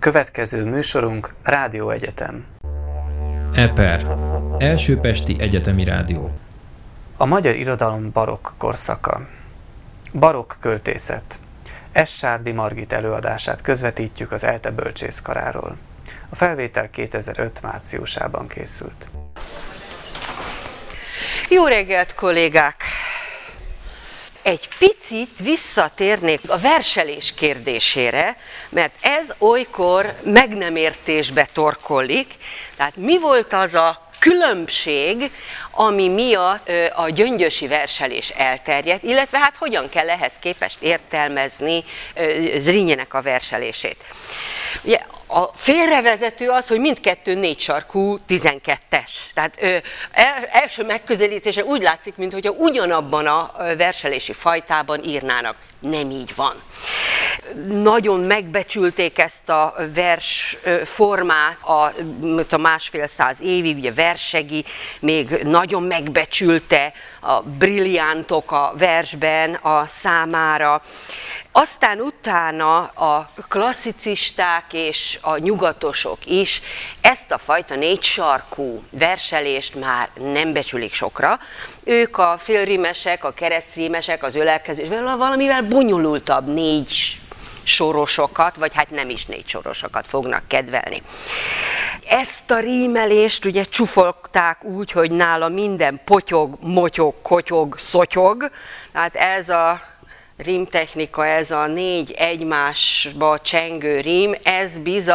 Következő műsorunk Rádióegyetem. EPER, Első Pesti Egyetemi Rádió. A magyar irodalom barokk korszaka. Barokk költészet. Sárdi Margit előadását közvetítjük az ELTE bölcsészkaráról. A felvétel 2005. márciusában készült. Jó reggelt, kollégák! Egy picit visszatérnék a verselés kérdésére, mert ez olykor meg nem értésbe torkollik. Tehát mi volt az a különbség, ami miatt a gyöngyösi verselés elterjedt, illetve hát hogyan kell ehhez képest értelmezni Zrínyinek a verselését. Ugye, a félrevezető az, hogy mindkettő négysarkú 12-es. Tehát első megközelítése úgy látszik, mintha ugyanabban a verselési fajtában írnának. Nem így van. Nagyon megbecsülték ezt a vers formát a másfél száz évig, ugye Versegi még nagyon megbecsülte a brilliántok a versben a számára. Aztán utána a klasszicisták és a nyugatosok is ezt a fajta négysarkú verselést már nem becsülik sokra. Ők a félrímesek, a keresztrímesek, az ölelkezés, valamivel bonyolultabb négy sorosokat, vagy hát nem is négy sorosokat fognak kedvelni. Ezt a rímelést ugye csúfolták úgy, hogy nála minden potyog, motyog, kotyog, szotyog. Tehát ez a rímtechnika, ez a négy egymásba csengő rím, ez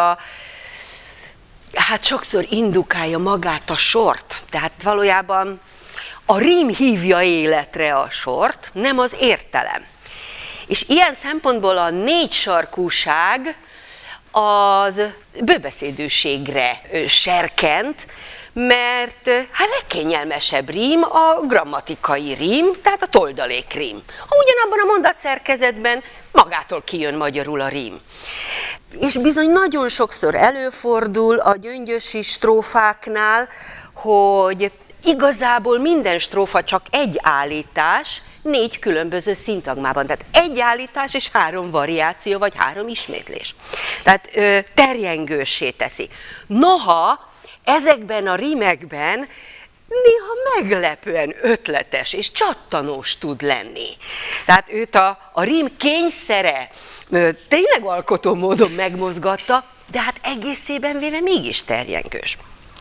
hát sokszor indukálja magát a sort. Tehát valójában a rím hívja életre a sort, nem az értelem. És ilyen szempontból a négysarkúság az bőbeszédűségre serkent, mert hát legkényelmesebb rím a grammatikai rím, tehát a toldalék rím. Ugyanabban a mondatszerkezetben magától kijön magyarul a rím. És bizony nagyon sokszor előfordul a gyöngyösi strófáknál, hogy igazából minden strófa csak egy állítás, négy különböző szintagmában. Tehát egy állítás és három variáció, vagy három ismétlés. Tehát terjengőssé teszi. Noha ezekben a rímekben néha meglepően ötletes és csattanós tud lenni. Tehát őt a rím kényszere tényleg alkotó módon megmozgatta, de hát egészében véve mégis terjengős.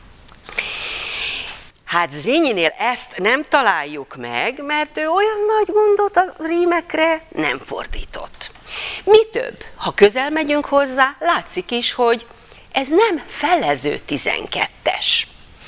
Hát Zrínyinél ezt nem találjuk meg, mert ő olyan nagy gondot a rímekre nem fordított. Mi több, ha közel megyünk hozzá, látszik is, hogy ez nem felező 12-es.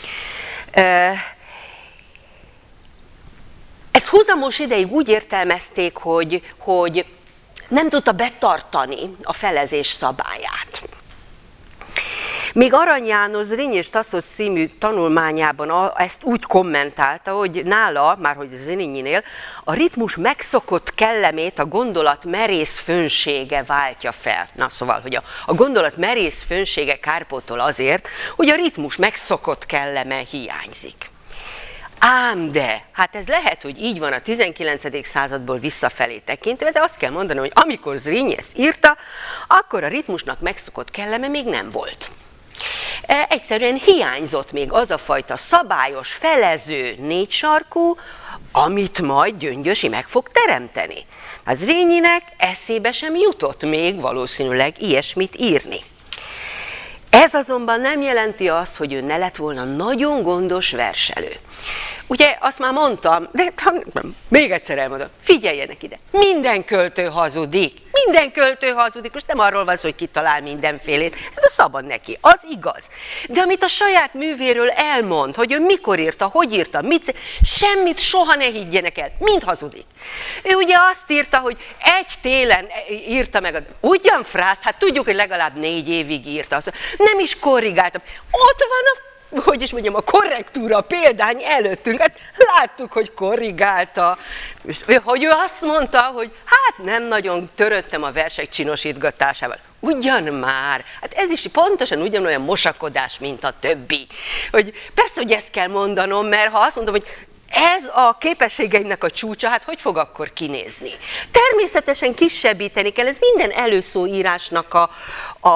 Ezt húzamos ideig úgy értelmezték, hogy nem tudta betartani a felezés szabályát. Még Arany János Zrínyi és Tassos című tanulmányában ezt úgy kommentálta, hogy nála, márhogy Zrínyinél, a ritmus megszokott kellemét a gondolat merész fönsége váltja fel. Na szóval, hogy a gondolat merész fönsége kárpótol azért, hogy a ritmus megszokott kelleme hiányzik. Ám de, hát ez lehet, hogy így van a 19. századból visszafelé tekintve, de azt kell mondanom, hogy amikor Zrínyi ezt írta, akkor a ritmusnak megszokott kelleme még nem volt. Egyszerűen hiányzott még az a fajta szabályos, felező négysarkú, amit majd Gyöngyösi meg fog teremteni. Az Zrínyinek eszébe sem jutott még valószínűleg ilyesmit írni. Ez azonban nem jelenti azt, hogy ő ne lett volna nagyon gondos verselő. Ugye azt már mondtam, de még egyszer elmondom, figyeljenek ide, minden költő hazudik, most nem arról van szó, hogy kitalál mindenfélét, de szabad neki, az igaz. De amit a saját művéről elmond, hogy ő mikor írta, hogy írta, semmit soha ne higgyenek el, mind hazudik. Ő ugye azt írta, hogy egy télen írta meg, ugyan frászt, hát tudjuk, hogy legalább 4 évig írta, nem is korrigáltam, ott van a korrektúra példány előttünk, hát láttuk, hogy korrigálta, és hogy ő azt mondta, hogy hát nem nagyon törődtem a versek csinosítgatásával. Ugyan már, hát ez is pontosan ugyanolyan mosakodás, mint a többi. Hogy persze, hogy ezt kell mondanom, mert ha azt mondom, hogy ez a képességeimnek a csúcsa, hát hogy fog akkor kinézni? Természetesen kisebbíteni kell, ez minden előszóírásnak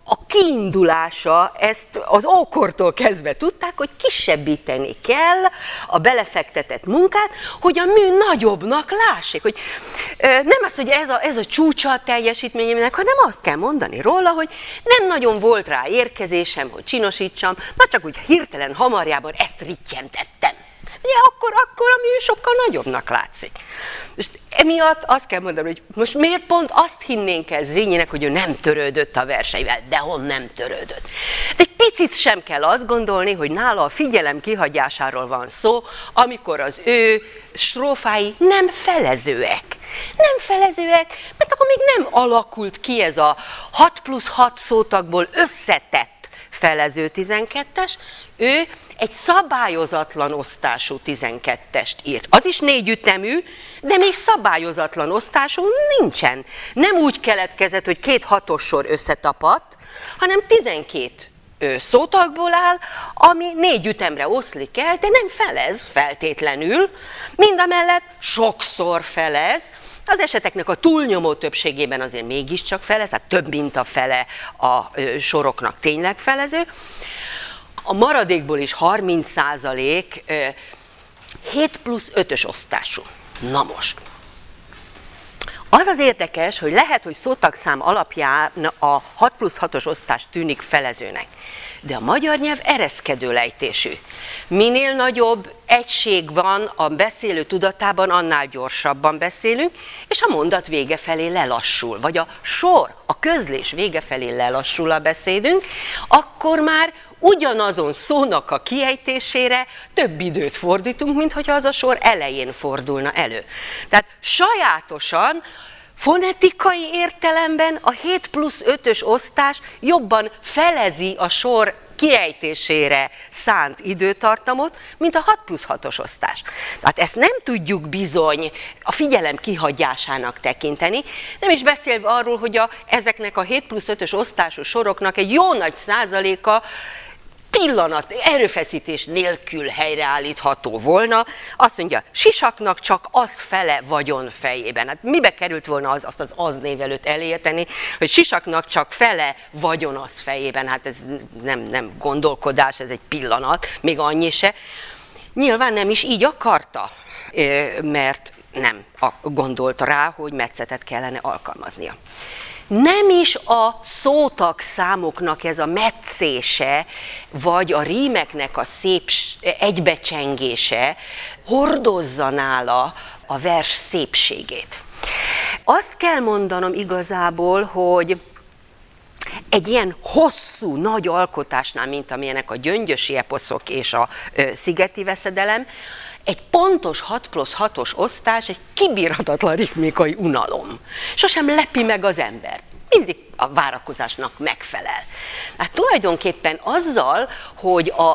a kiindulása, ezt az ókortól kezdve tudták, hogy kisebbíteni kell a belefektetett munkát, hogy a mű nagyobbnak lássék. Hogy nem az, hogy ez a csúcsa a teljesítményemnek, hanem azt kell mondani róla, hogy nem nagyon volt rá érkezésem, hogy csinosítsam, na csak úgy hirtelen hamarjában ezt rittyentettem. Ugye akkor a mű sokkal nagyobbnak látszik. Most emiatt azt kell mondani, hogy most miért pont azt hinnénk el Zrínyinek, hogy ő nem törődött a verseivel, de hon nem törődött. De egy picit sem kell azt gondolni, hogy nála a figyelem kihagyásáról van szó, amikor az ő strófái nem felezőek. Nem felezőek, mert akkor még nem alakult ki ez a 6+6 szótagból összetett felező 12-es, ő egy szabályozatlan osztású 12-est írt. Az is 4 ütemű, de még szabályozatlan osztású nincsen. Nem úgy keletkezett, hogy 2 6-os sor összetapadt, hanem 12 szótagból áll, ami 4 ütemre oszlik el, de nem felez feltétlenül, mindamellett sokszor felez. Az eseteknek a túlnyomó többségében azért mégiscsak felez, tehát több mint a fele a soroknak tényleg felező. A maradékból is 30% 7+5-ös osztású. Na most. Az az érdekes, hogy lehet, hogy szótagszám alapján a 6+6-os osztás tűnik felezőnek, de a magyar nyelv ereszkedő lejtésű. Minél nagyobb egység van a beszélő tudatában, annál gyorsabban beszélünk, és a mondat vége felé lelassul, vagy a sor, a közlés vége felé lelassul a beszédünk, akkor már ugyanazon szónak a kiejtésére több időt fordítunk, mint hogyha az a sor elején fordulna elő. Tehát sajátosan, fonetikai értelemben a 7+5-ös osztás jobban felezi a sor kiejtésére szánt időtartamot, mint a 6+6-os osztás. Tehát ezt nem tudjuk bizony a figyelem kihagyásának tekinteni, nem is beszélve arról, hogy ezeknek a 7+5-ös osztású soroknak egy jó nagy százaléka pillanat, erőfeszítés nélkül helyreállítható volna. Azt mondja, sisaknak csak az fele vagyon fejében. Hát mibe került volna azt az az név előtt elérteni, hogy sisaknak csak fele vagyon az fejében. Hát ez nem gondolkodás, ez egy pillanat, még annyi se. Nyilván nem is így akarta, mert nem gondolta rá, hogy metszetet kellene alkalmaznia. Nem is a szótagszámoknak ez a metszése, vagy a rímeknek a szép egybecsengése hordozza nála a vers szépségét. Azt kell mondanom igazából, hogy egy ilyen hosszú, nagy alkotásnál, mint amilyenek a gyöngyösi eposzok és a szigeti veszedelem, egy pontos 6+6-os osztás egy kibírhatatlan ritmikai unalom. Sosem lepi meg az embert. Mindig a várakozásnak megfelel. Hát tulajdonképpen azzal, hogy a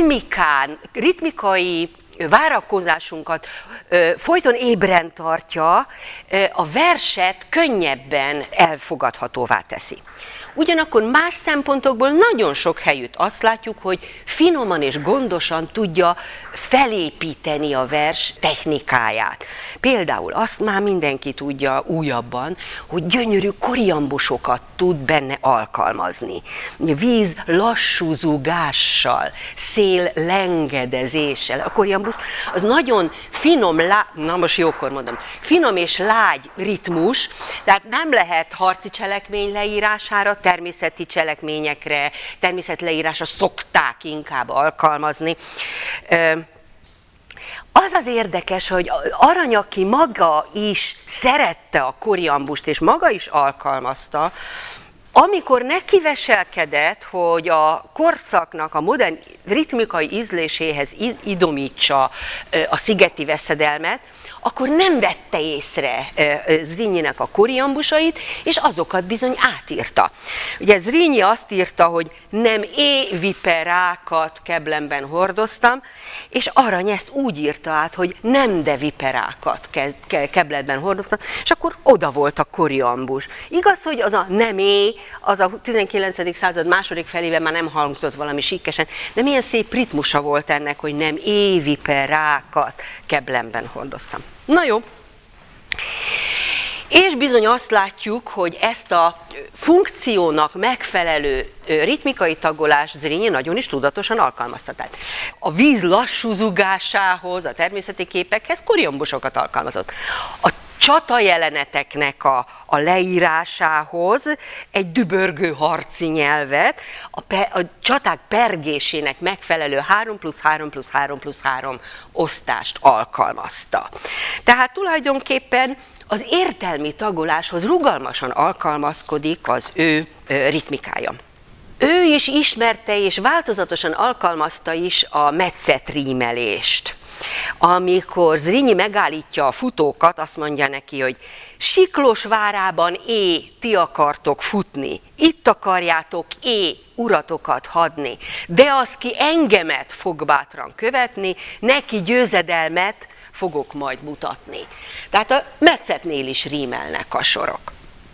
ritmikai várakozásunkat folyton ébren tartja, a verset könnyebben elfogadhatóvá teszi. Ugyanakkor más szempontokból nagyon sok helyütt azt látjuk, hogy finoman és gondosan tudja felépíteni a vers technikáját. Például azt már mindenki tudja újabban, hogy gyönyörű koriambusokat tud benne alkalmazni. Víz lassú zúgással, szél lengedezéssel. A koriambusz az nagyon finom, na most jókor mondom, finom és lágy ritmus, tehát nem lehet harci cselekmény leírására, természeti cselekményekre, természetleírásra szokták inkább alkalmazni. Az az érdekes, hogy Aranyaki maga is szerette a koriambust, és maga is alkalmazta, amikor nekiveselkedett, hogy a korszaknak a modern ritmikai ízléséhez idomítsa a szigeti veszedelmet, akkor nem vette észre Zrínyinek a koriambusait, és azokat bizony átírta. Ugye Zrínyi azt írta, hogy nem viperákat keblemben hordoztam, és Arany ezt úgy írta át, hogy nem de viperákat keblemben hordoztam, és akkor oda volt a koriambus. Igaz, hogy az a nem az a 19. század második felében már nem hangzott valami síkkesen, de milyen szép ritmusa volt ennek, hogy nem viperákat keblemben hordoztam. Na jó. És bizony azt látjuk, hogy ezt a funkciónak megfelelő ritmikai tagolást Zrínyi nagyon is tudatosan alkalmazta. Tehát a víz lassú zugásához, a természeti képekhez kuriombusokat alkalmazott. A csata jeleneteknek a leírásához egy dübörgő harci nyelvet, a csaták pergésének megfelelő 3+3+3+3 osztást alkalmazta. Tehát tulajdonképpen az értelmi tagoláshoz rugalmasan alkalmazkodik az ő ritmikája. Ő is ismerte és változatosan alkalmazta is a metszett rímelést. Amikor Zrínyi megállítja a futókat, azt mondja neki, hogy Siklós-várában ti akartok futni, itt akarjátok uratokat hadni, de az, ki engemet fog bátran követni, neki győzedelmet fogok majd mutatni. Tehát a metszetnél is rímelnek a sorok.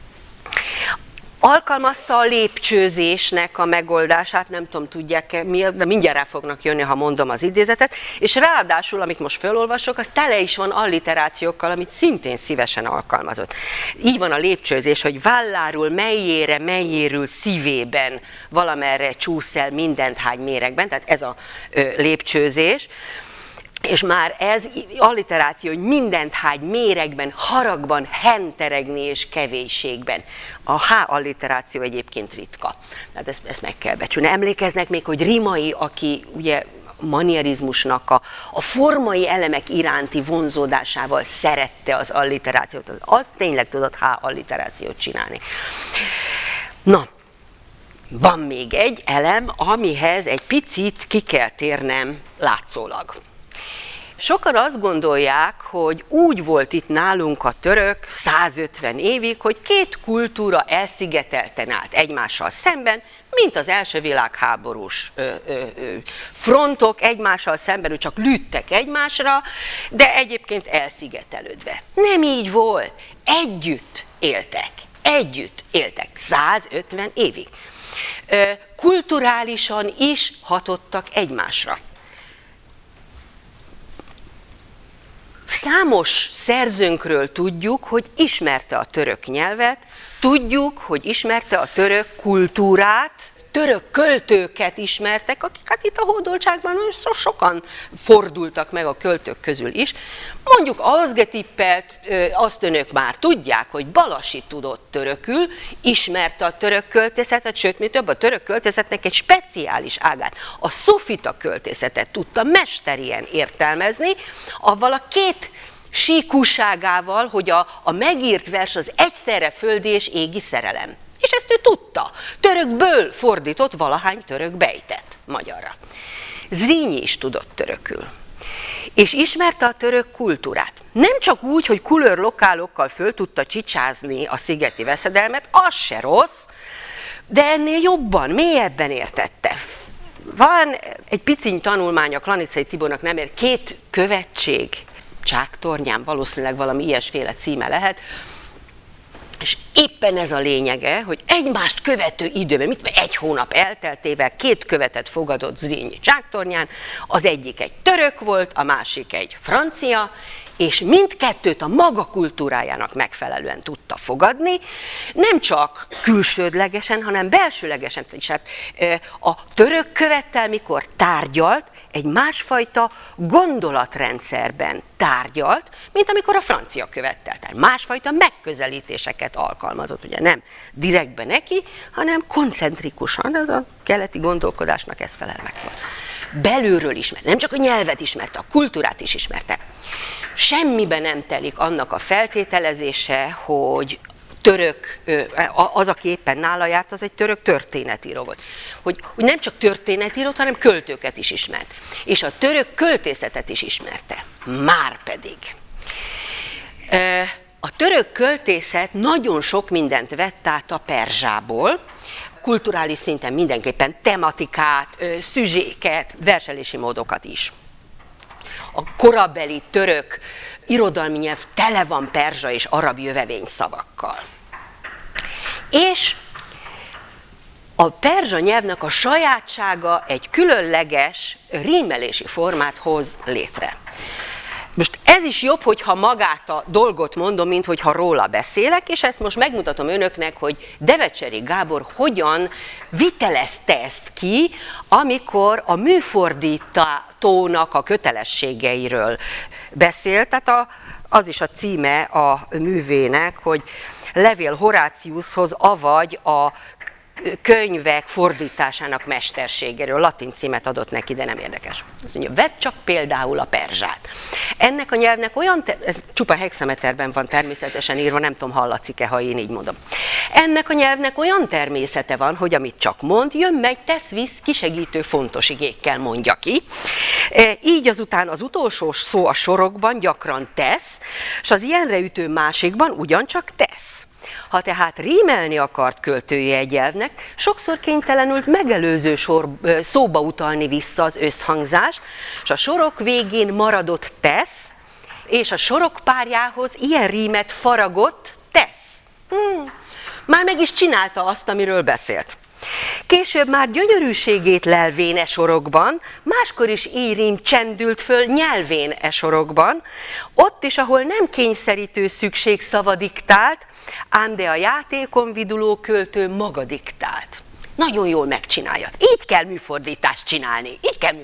Alkalmazta a lépcsőzésnek a megoldását, nem tudom, tudják-e, de mindjárt rá fognak jönni, ha mondom az idézetet, és ráadásul, amit most felolvasok, az tele is van alliterációkkal, amit szintén szívesen alkalmazott. Így van a lépcsőzés, hogy válláról melyérül szívében, valamerre csúsz el mindent hány méregben, tehát ez a lépcsőzés. És már ez alliteráció, hogy mindent hágy méregben, haragban, henteregni és kevésségben. A H alliteráció egyébként ritka. Tehát ezt meg kell becsülni. Emlékeznek még, hogy Rimai, aki ugye manierizmusnak a formai elemek iránti vonzódásával szerette az alliterációt. Az tényleg tudott H alliterációt csinálni. Na, van még egy elem, amihez egy picit ki kell térnem látszólag. Sokan azt gondolják, hogy úgy volt itt nálunk a török 150 évig, hogy két kultúra elszigetelten állt egymással szemben, mint az első világháborús frontok egymással szemben, csak lőttek egymásra, de egyébként elszigetelődve. Nem így volt. Együtt éltek 150 évig. Kulturálisan is hatottak egymásra. Számos szerzőnkről tudjuk, hogy ismerte a török nyelvet, tudjuk, hogy ismerte a török kultúrát, török költőket ismertek, akik hát itt a hódoltságban sokan fordultak meg a költők közül is. Mondjuk Azgetippelt, azt önök már tudják, hogy Balasi tudott törökül, ismerte a török költészetet, sőt, mi több, a török költészetnek egy speciális ágát, a szofita költészetet tudta mesterien értelmezni, avval a két síkúságával, hogy a megírt vers az egyszerre földi és égi szerelem. És ezt ő tudta. Törökből fordított valahány török bejtet magyarra. Zrínyi is tudott törökül. És ismerte a török kultúrát. Nem csak úgy, hogy kulőrlokálokkal föl tudta csicsázni a szigeti veszedelmet, az se rossz, de ennél jobban, mélyebben értette. Van egy piciny tanulmány a Klanicai Tibornak, nem ér, 2 követség, Csáktornyán, valószínűleg valami ilyesféle címe lehet, és éppen ez a lényege, hogy egymást követő időben, egy hónap elteltével 2 követet fogadott Zrínyi Csáktornyán, az egyik egy török volt, a másik egy francia, és mindkettőt a maga kultúrájának megfelelően tudta fogadni, nem csak külsődlegesen, hanem belsőlegesen is. Hát a török követtel, mikor tárgyalt, egy másfajta gondolatrendszerben tárgyalt, mint amikor a francia követtel. Tehát másfajta megközelítéseket alkalmazott, ugye nem direktben neki, hanem koncentrikusan, ez a keleti gondolkodásnak ez felel meg. Belülről ismerte, nem csak a nyelvet ismerte, a kultúrát is ismerte. Semmiben nem telik annak a feltételezése, hogy török, az, aki éppen nála járt, az egy török történetíró volt. Hogy nem csak történetírót, hanem költőket is ismert. És a török költészetet is ismerte. Márpedig. A török költészet nagyon sok mindent vett át a perzsából, kulturális szinten mindenképpen tematikát, szüzséket, verselési módokat is. A korabeli török irodalmi nyelv tele van perzsa és arab jövevényszavakkal. És a perzsa nyelvnek a sajátsága egy különleges rímelési formát hoz létre. Most Ez is jobb, hogyha magát a dolgot mondom, mint hogyha róla beszélek, és ezt most megmutatom önöknek, hogy Devecseri Gábor hogyan vitelezte ezt ki, amikor a műfordítónak a kötelességeiről beszélt. Tehát az is a címe a művének, hogy Levél Horáciushoz, avagy a könyvek fordításának mesterségéről. Latin címet adott neki, de nem érdekes. Azt mondja, vedd csak például a perzsát. Ennek a nyelvnek olyan, ez csupa hexameterben van természetesen írva, nem tudom, hallatszik-e, ha én így mondom. Ennek a nyelvnek olyan természete van, hogy amit csak mond, jön, megy, tesz, visz, kisegítő fontos igékkel mondja ki. Így azután az utolsó szó a sorokban gyakran tesz, és az ilyenre ütő másikban ugyancsak tesz. Ha tehát rímelni akart költője egy nyelvnek, sokszor kénytelenült megelőző szóba utalni vissza az összhangzást, és a sorok végén maradott tesz, és a sorok párjához ilyen rímet faragott tesz. Már meg is csinálta azt, amiről beszélt. Később már gyönyörűségét lelvén e sorokban, máskor is írím csendült föl nyelvén e sorokban, ott is, ahol nem kényszerítő szükségszava diktált, ám de a játékon viduló költő maga diktált. Nagyon jól megcsinálja. Így kell műfordítást csinálni.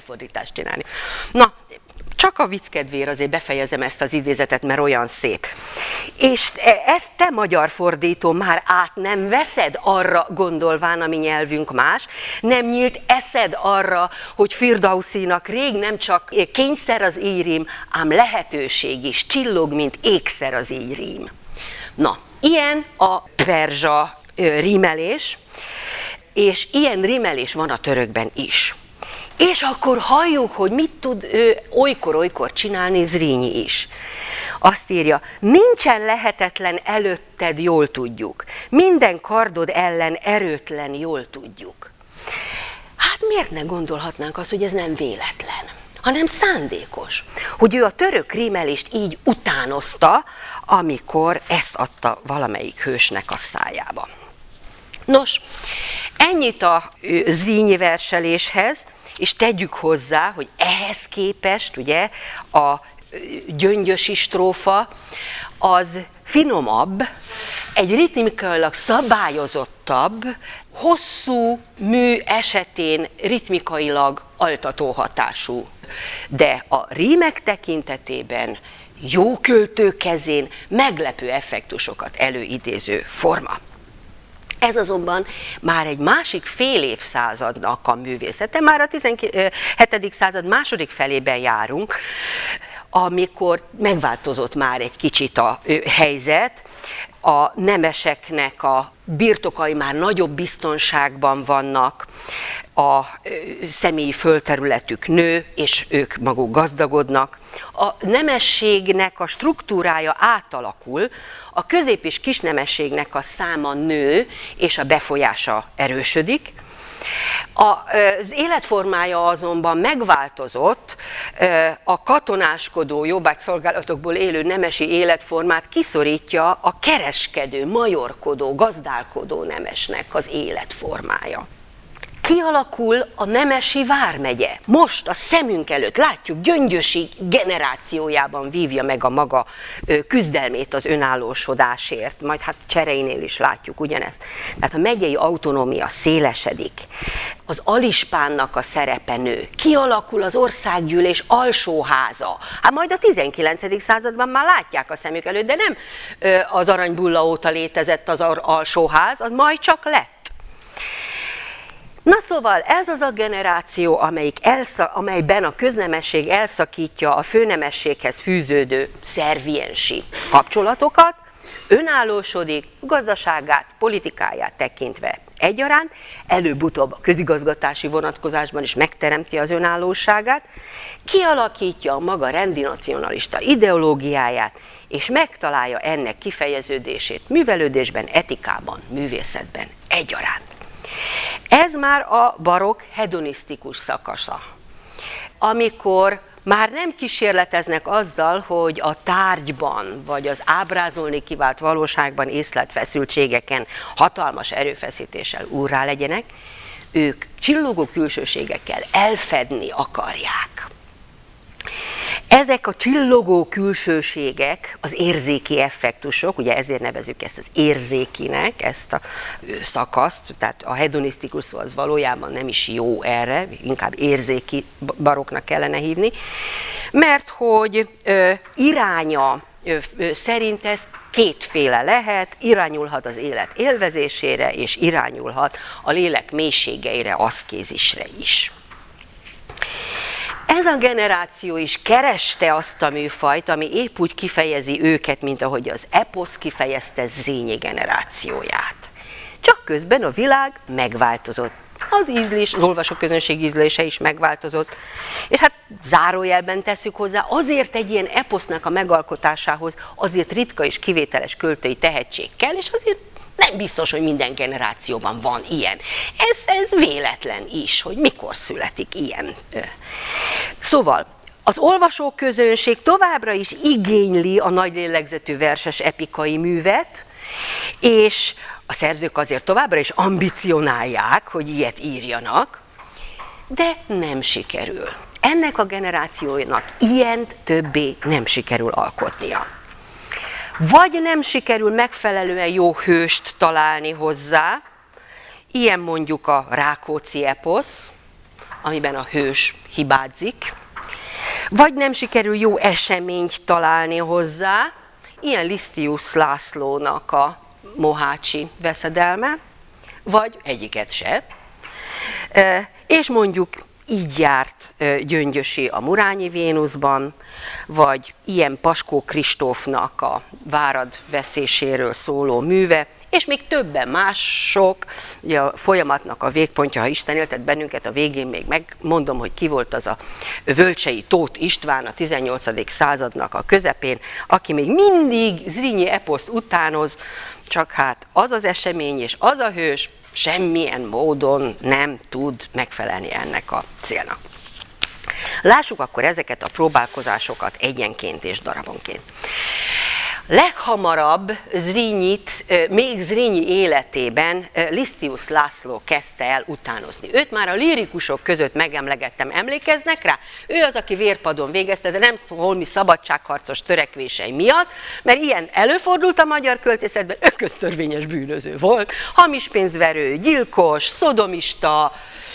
Na, csak a vicc kedvéért azért befejezem ezt az idézetet, mert olyan szép. És ezt te, magyar fordító, már át nem veszed arra, gondolván a mi nyelvünk más, nem nyílt eszed arra, hogy Firdausinak rég nem csak kényszer az íjrím, ám lehetőség is, csillog, mint ékszer az íjrím. Na, ilyen a perzsa rímelés, és ilyen rímelés van a törökben is. És akkor halljuk, hogy mit tud olykor-olykor csinálni Zrínyi is. Azt írja, nincsen lehetetlen előtted, jól tudjuk. Minden kardod ellen erőtlen, jól tudjuk. Hát miért ne gondolhatnánk azt, hogy ez nem véletlen, hanem szándékos, hogy ő a török rímelést így utánozta, amikor ezt adta valamelyik hősnek a szájába. Nos, ennyit a Zrínyi verseléshez, és tegyük hozzá, hogy ehhez képest ugye a gyöngyösi strófa az finomabb, egy ritmikailag szabályozottabb, hosszú mű esetén ritmikailag altató hatású. De a rímek tekintetében jó költő kezén meglepő effektusokat előidéző forma. Ez azonban már egy másik fél évszázadnak a művészete, már a 17. század második felében járunk, amikor megváltozott már egy kicsit a helyzet, a nemeseknek a birtokai már nagyobb biztonságban vannak, a személyi földterületük nő, és ők maguk gazdagodnak. A nemességnek a struktúrája átalakul, a közép- és kisnemességnek a száma nő, és a befolyása erősödik. Az életformája azonban megváltozott, a katonáskodó, jobbágyszolgálatokból élő nemesi életformát kiszorítja a kereskedő, majorkodó, gazdálkodó nemesnek az életformája. Kialakul a nemesi vármegye. Most a szemünk előtt látjuk, Gyöngyösi generációjában vívja meg a maga küzdelmét az önállósodásért, majd hát Csereinél is látjuk ugyanezt. Tehát a megyei autonómia szélesedik, az alispánnak a szerepe nő, kialakul az országgyűlés alsóháza. Hát majd a 19. században már látják a szemük előtt, de nem az aranybulla óta létezett az alsóház, az majd csak lett. Na szóval ez az a generáció, amelyben a köznemesség elszakítja a főnemességhez fűződő szerviensi kapcsolatokat, önállósodik, gazdaságát, politikáját tekintve egyaránt, előbb-utóbb a közigazgatási vonatkozásban is megteremti az önállóságát, kialakítja a maga rendinacionalista ideológiáját, és megtalálja ennek kifejeződését művelődésben, etikában, művészetben egyaránt. Ez már a barokk hedonisztikus szakasza, amikor már nem kísérleteznek azzal, hogy a tárgyban, vagy az ábrázolni kívánt valóságban észlelt feszültségeken hatalmas erőfeszítéssel úrrá legyenek, ők csillogó külsőségekkel elfedni akarják. Ezek a csillogó külsőségek, az érzéki effektusok, ugye ezért nevezzük ezt az érzékinek, ezt a szakaszt, tehát a hedonisztikus szó az valójában nem is jó erre, inkább érzéki barokknak kellene hívni, mert hogy iránya szerint ez kétféle lehet, irányulhat az élet élvezésére, és irányulhat a lélek mélységeire, aszkézisre is. Ez a generáció is kereste azt a műfajt, ami épp úgy kifejezi őket, mint ahogy az eposz kifejezte Zrínyi generációját. Csak közben a világ megváltozott. Az ízlés, az olvasóközönség ízlése is megváltozott. És hát zárójelben tesszük hozzá, azért egy ilyen eposznak a megalkotásához azért ritka és kivételes költői tehetség kell, és azért nem biztos, hogy minden generációban van ilyen. Ez véletlen is, hogy mikor születik ilyen. Szóval az olvasóközönség továbbra is igényli a nagy lélegzetű verses epikai művet, és a szerzők azért továbbra is ambicionálják, hogy ilyet írjanak, de nem sikerül. Ennek a generációnak ilyent többé nem sikerül alkotnia. Vagy nem sikerül megfelelően jó hőst találni hozzá, ilyen mondjuk a Rákóczi eposz, amiben a hős hibázik, vagy nem sikerül jó eseményt találni hozzá, ilyen Lisztius Lászlónak a Mohácsi veszedelme, vagy egyiket se, és mondjuk így járt Gyöngyösi a Murányi Vénuszban, vagy ilyen Paskó Kristófnak a Várad veszéséről szóló műve, és még többen mások, ugye a folyamatnak a végpontja, ha Isten éltet bennünket, a végén még megmondom, hogy ki volt az a Völcsei Tóth István a 18. századnak a közepén, aki még mindig Zrínyi eposzt utánoz, csak hát az az esemény és az a hős semmilyen módon nem tud megfelelni ennek a célnak. Lássuk akkor ezeket a próbálkozásokat egyenként és darabonként. Leghamarabb Zrínyit, még Zrínyi életében Lisztius László kezdte el utánozni. Őt már a lírikusok között megemlegettem, emlékeznek rá? Ő az, aki vérpadon végezte, de nem holmi szabadságharcos törekvései miatt, mert ilyen előfordult a magyar költészetben, ő köztörvényes bűnöző volt, hamispénzverő, gyilkos, szodomista,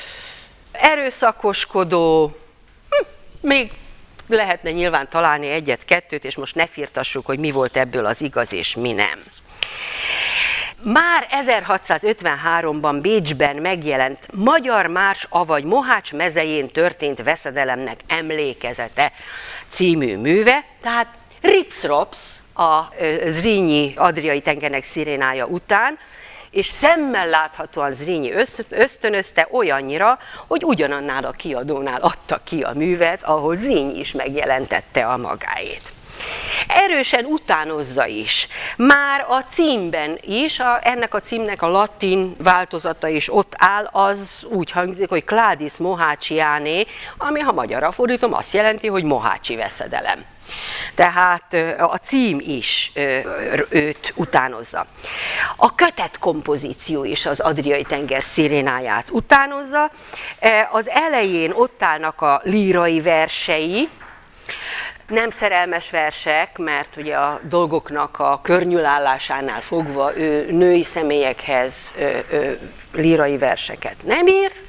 erőszakoskodó, még lehetne nyilván találni egyet-kettőt, és most ne firtassuk, hogy mi volt ebből az igaz és mi nem. Már 1653-ban Bécsben megjelent Magyar Márs, avagy Mohács mezején történt veszedelemnek emlékezete című műve, tehát Rips-Rops a Zrínyi Adriai tengernek szirénája után, és szemmel láthatóan Zrínyi ösztönözte olyannyira, hogy ugyanannál a kiadónál adta ki a művet, ahol Zrínyi is megjelentette a magáét. Erősen utánozza is. Már a címben is, ennek a címnek a latin változata is ott áll, az úgy hangzik, hogy Cladis Mohácsiané, ami ha magyarra fordítom, azt jelenti, hogy Mohácsi veszedelem. Tehát a cím is őt utánozza. A kötet kompozíció is az Adriai tenger szirénáját utánozza. Az elején ott állnak a lírai versei, nem szerelmes versek, mert ugye a dolgoknak a környülállásánál fogva ő női személyekhez lírai verseket nem írt.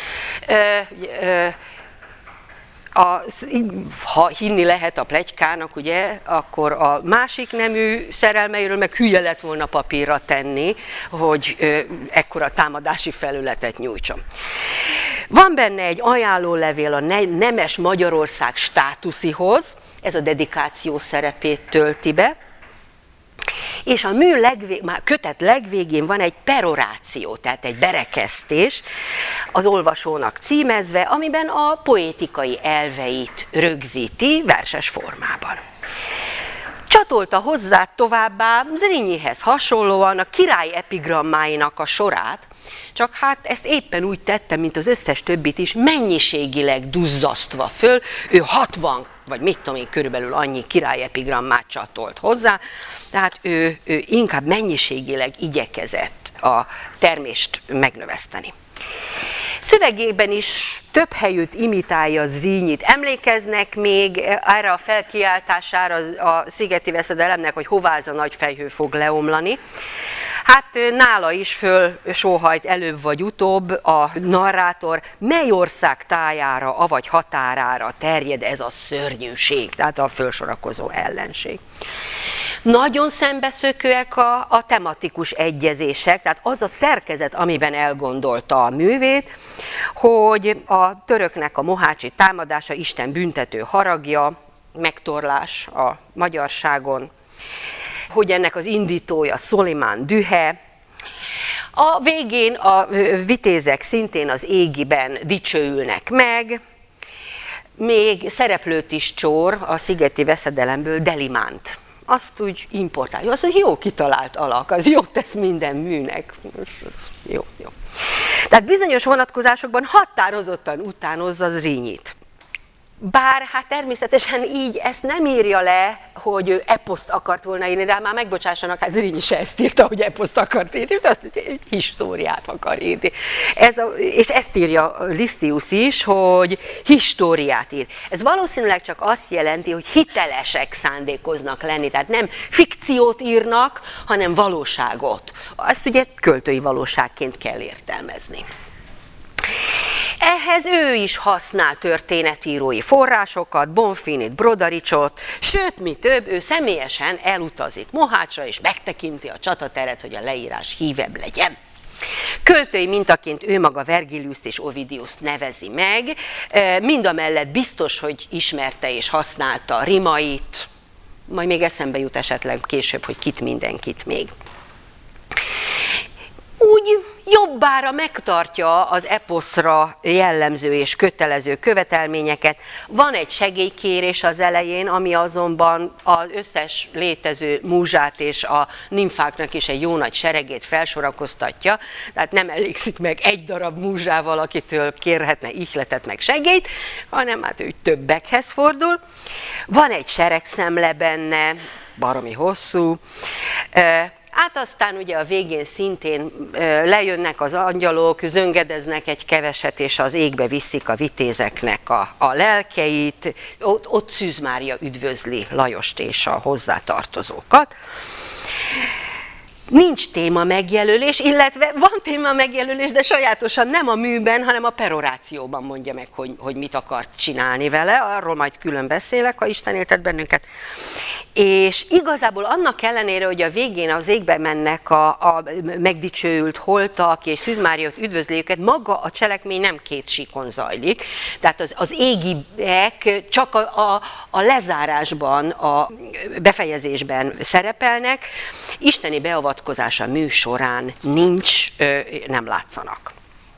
Ha hinni lehet a pletykának, ugye, akkor a másik nemű szerelmeiről meg hülye lett volna papírra tenni, hogy ekkora támadási felületet nyújtson. Van benne egy ajánlólevél a nemes Magyarország státuszihoz, ez a dedikáció szerepét tölti be, és a kötet legvégén van egy peroráció, tehát egy berekesztés az olvasónak címezve, amiben a poétikai elveit rögzíti verses formában. Csatolta hozzá továbbá Zrínyihez hasonlóan a király epigrammáinak a sorát, csak hát ezt éppen úgy tette, mint az összes többit is, mennyiségileg duzzasztva föl, ő 60 vagy mit tudom én, körülbelül annyi királyepigrammát csatolt hozzá, tehát ő inkább mennyiségileg igyekezett a termést megnöveszteni. Szövegében is több helyütt imitálja Zrínyit. Emlékeznek még erre a felkiáltására a szigeti veszedelemnek, hogy hová ez a nagy fejhő fog leomlani. Hát nála is fölsóhajt előbb vagy utóbb a narrátor, mely ország tájára, avagy határára terjed ez a szörnyűség, tehát a fölsorakozó ellenség. Nagyon szembeszökőek a tematikus egyezések, tehát az a szerkezet, amiben elgondolta a művét, hogy a töröknek a mohácsi támadása, Isten büntető haragja, megtorlás a magyarságon, hogy ennek az indítója Szolimán dühe. A végén a vitézek szintén az égiben dicsőülnek meg, még szereplőt is csór a szigeti veszedelemből, Delimánt. Azt úgy importálja, az egy jó kitalált alak, az jót tesz minden műnek. Jó. Tehát bizonyos vonatkozásokban határozottan utánozza Zrínyit. Bár hát természetesen így ezt nem írja le, hogy ő eposzt akart volna írni, de már megbocsássanak, hát Zrínyi se ezt írta, hogy eposzt akart írni, de azt egy históriát akar írni. És ezt írja Lisztius is, hogy históriát ír. Ez valószínűleg csak azt jelenti, hogy hitelesek szándékoznak lenni, tehát nem fikciót írnak, hanem valóságot. Ezt ugye költői valóságként kell értelmezni. Ehhez ő is használ történetírói forrásokat, Bonfinit, Brodaricsot, sőt, mi több, ő személyesen elutazik Mohácsra, és megtekinti a csatateret, hogy a leírás hívebb legyen. Költői mintaként ő maga Vergiliuszt és Ovidiuszt nevezi meg, mindamellett biztos, hogy ismerte és használta a rimait, majd még eszembe jut esetleg később, hogy kit mindenkit még. Úgy jobbára megtartja az eposzra jellemző és kötelező követelményeket. Van egy segélykérés az elején, ami azonban az összes létező múzsát és a nimfáknak is egy jó nagy seregét felsorakoztatja, tehát nem elégszik meg egy darab múzsával, akitől kérhetne ihletet meg segélyt, hanem hát ő többekhez fordul. Van egy seregszemle benne, baromi hosszú, hát aztán ugye a végén szintén lejönnek az angyalok, zöngedeznek egy keveset, és az égbe viszik a vitézeknek a lelkeit. Ott Szűz Mária üdvözli Lajost és a hozzátartozókat. Nincs téma megjelölés, illetve van téma megjelölés, de sajátosan nem a műben, hanem a perorációban mondja meg, hogy mit akart csinálni vele. Arról majd külön beszélek, ha Isten éltet bennünket. És igazából annak ellenére, hogy a végén az égbe mennek a megdicsőült holtak, és Szűz Mária üdvözli őket, maga a cselekmény nem két síkon zajlik. Tehát az égiek csak a lezárásban, a befejezésben szerepelnek. Isteni beavatkozása mű során nincs, nem látszanak.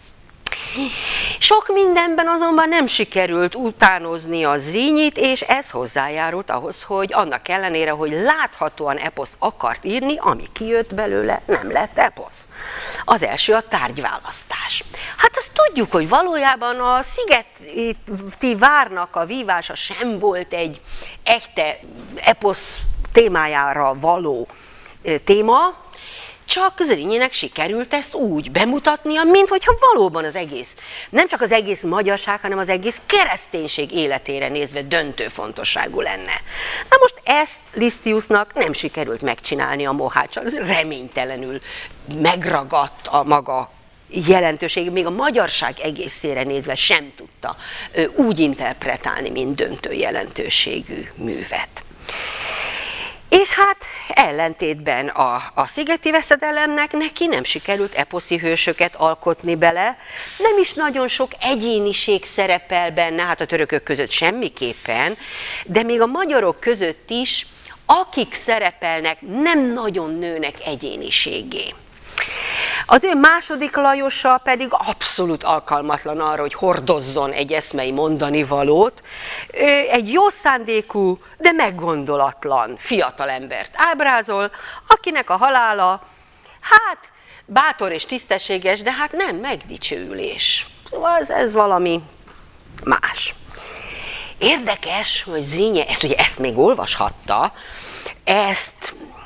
Sok mindenben azonban nem sikerült utánozni a Zrínyit, és ez hozzájárult ahhoz, hogy annak ellenére, hogy láthatóan eposz akart írni, ami kijött belőle, nem lett eposz. Az első a tárgyválasztás. Hát azt tudjuk, hogy valójában a szigeti várnak a vívása sem volt egy echte eposz témájára való téma, csak Zrínyinek sikerült ezt úgy bemutatnia, minthogyha valóban az egész, nem csak az egész magyarság, hanem az egész kereszténység életére nézve döntő fontosságú lenne. Na most ezt Lisztiusnak nem sikerült megcsinálni a moháccsal, reménytelenül megragadt a maga jelentőség, még a magyarság egészére nézve sem tudta úgy interpretálni, mint döntő jelentőségű művet. És hát ellentétben a szigeti veszedelemnek neki nem sikerült eposzi hősöket alkotni bele, nem is nagyon sok egyéniség szerepel benne, hát a törökök között semmiképpen, de még a magyarok között is, akik szerepelnek, nem nagyon nőnek egyéniségé. Az ő második Lajosa pedig abszolút alkalmatlan arra, hogy hordozzon egy eszmei mondani valót. Ő egy jó szándékú, de meggondolatlan fiatalembert ábrázol, akinek a halála, hát bátor és tisztességes, de hát nem megdicsőülés. Ez valami más. Érdekes, hogy Zrínyi, ezt még olvashatta, ezt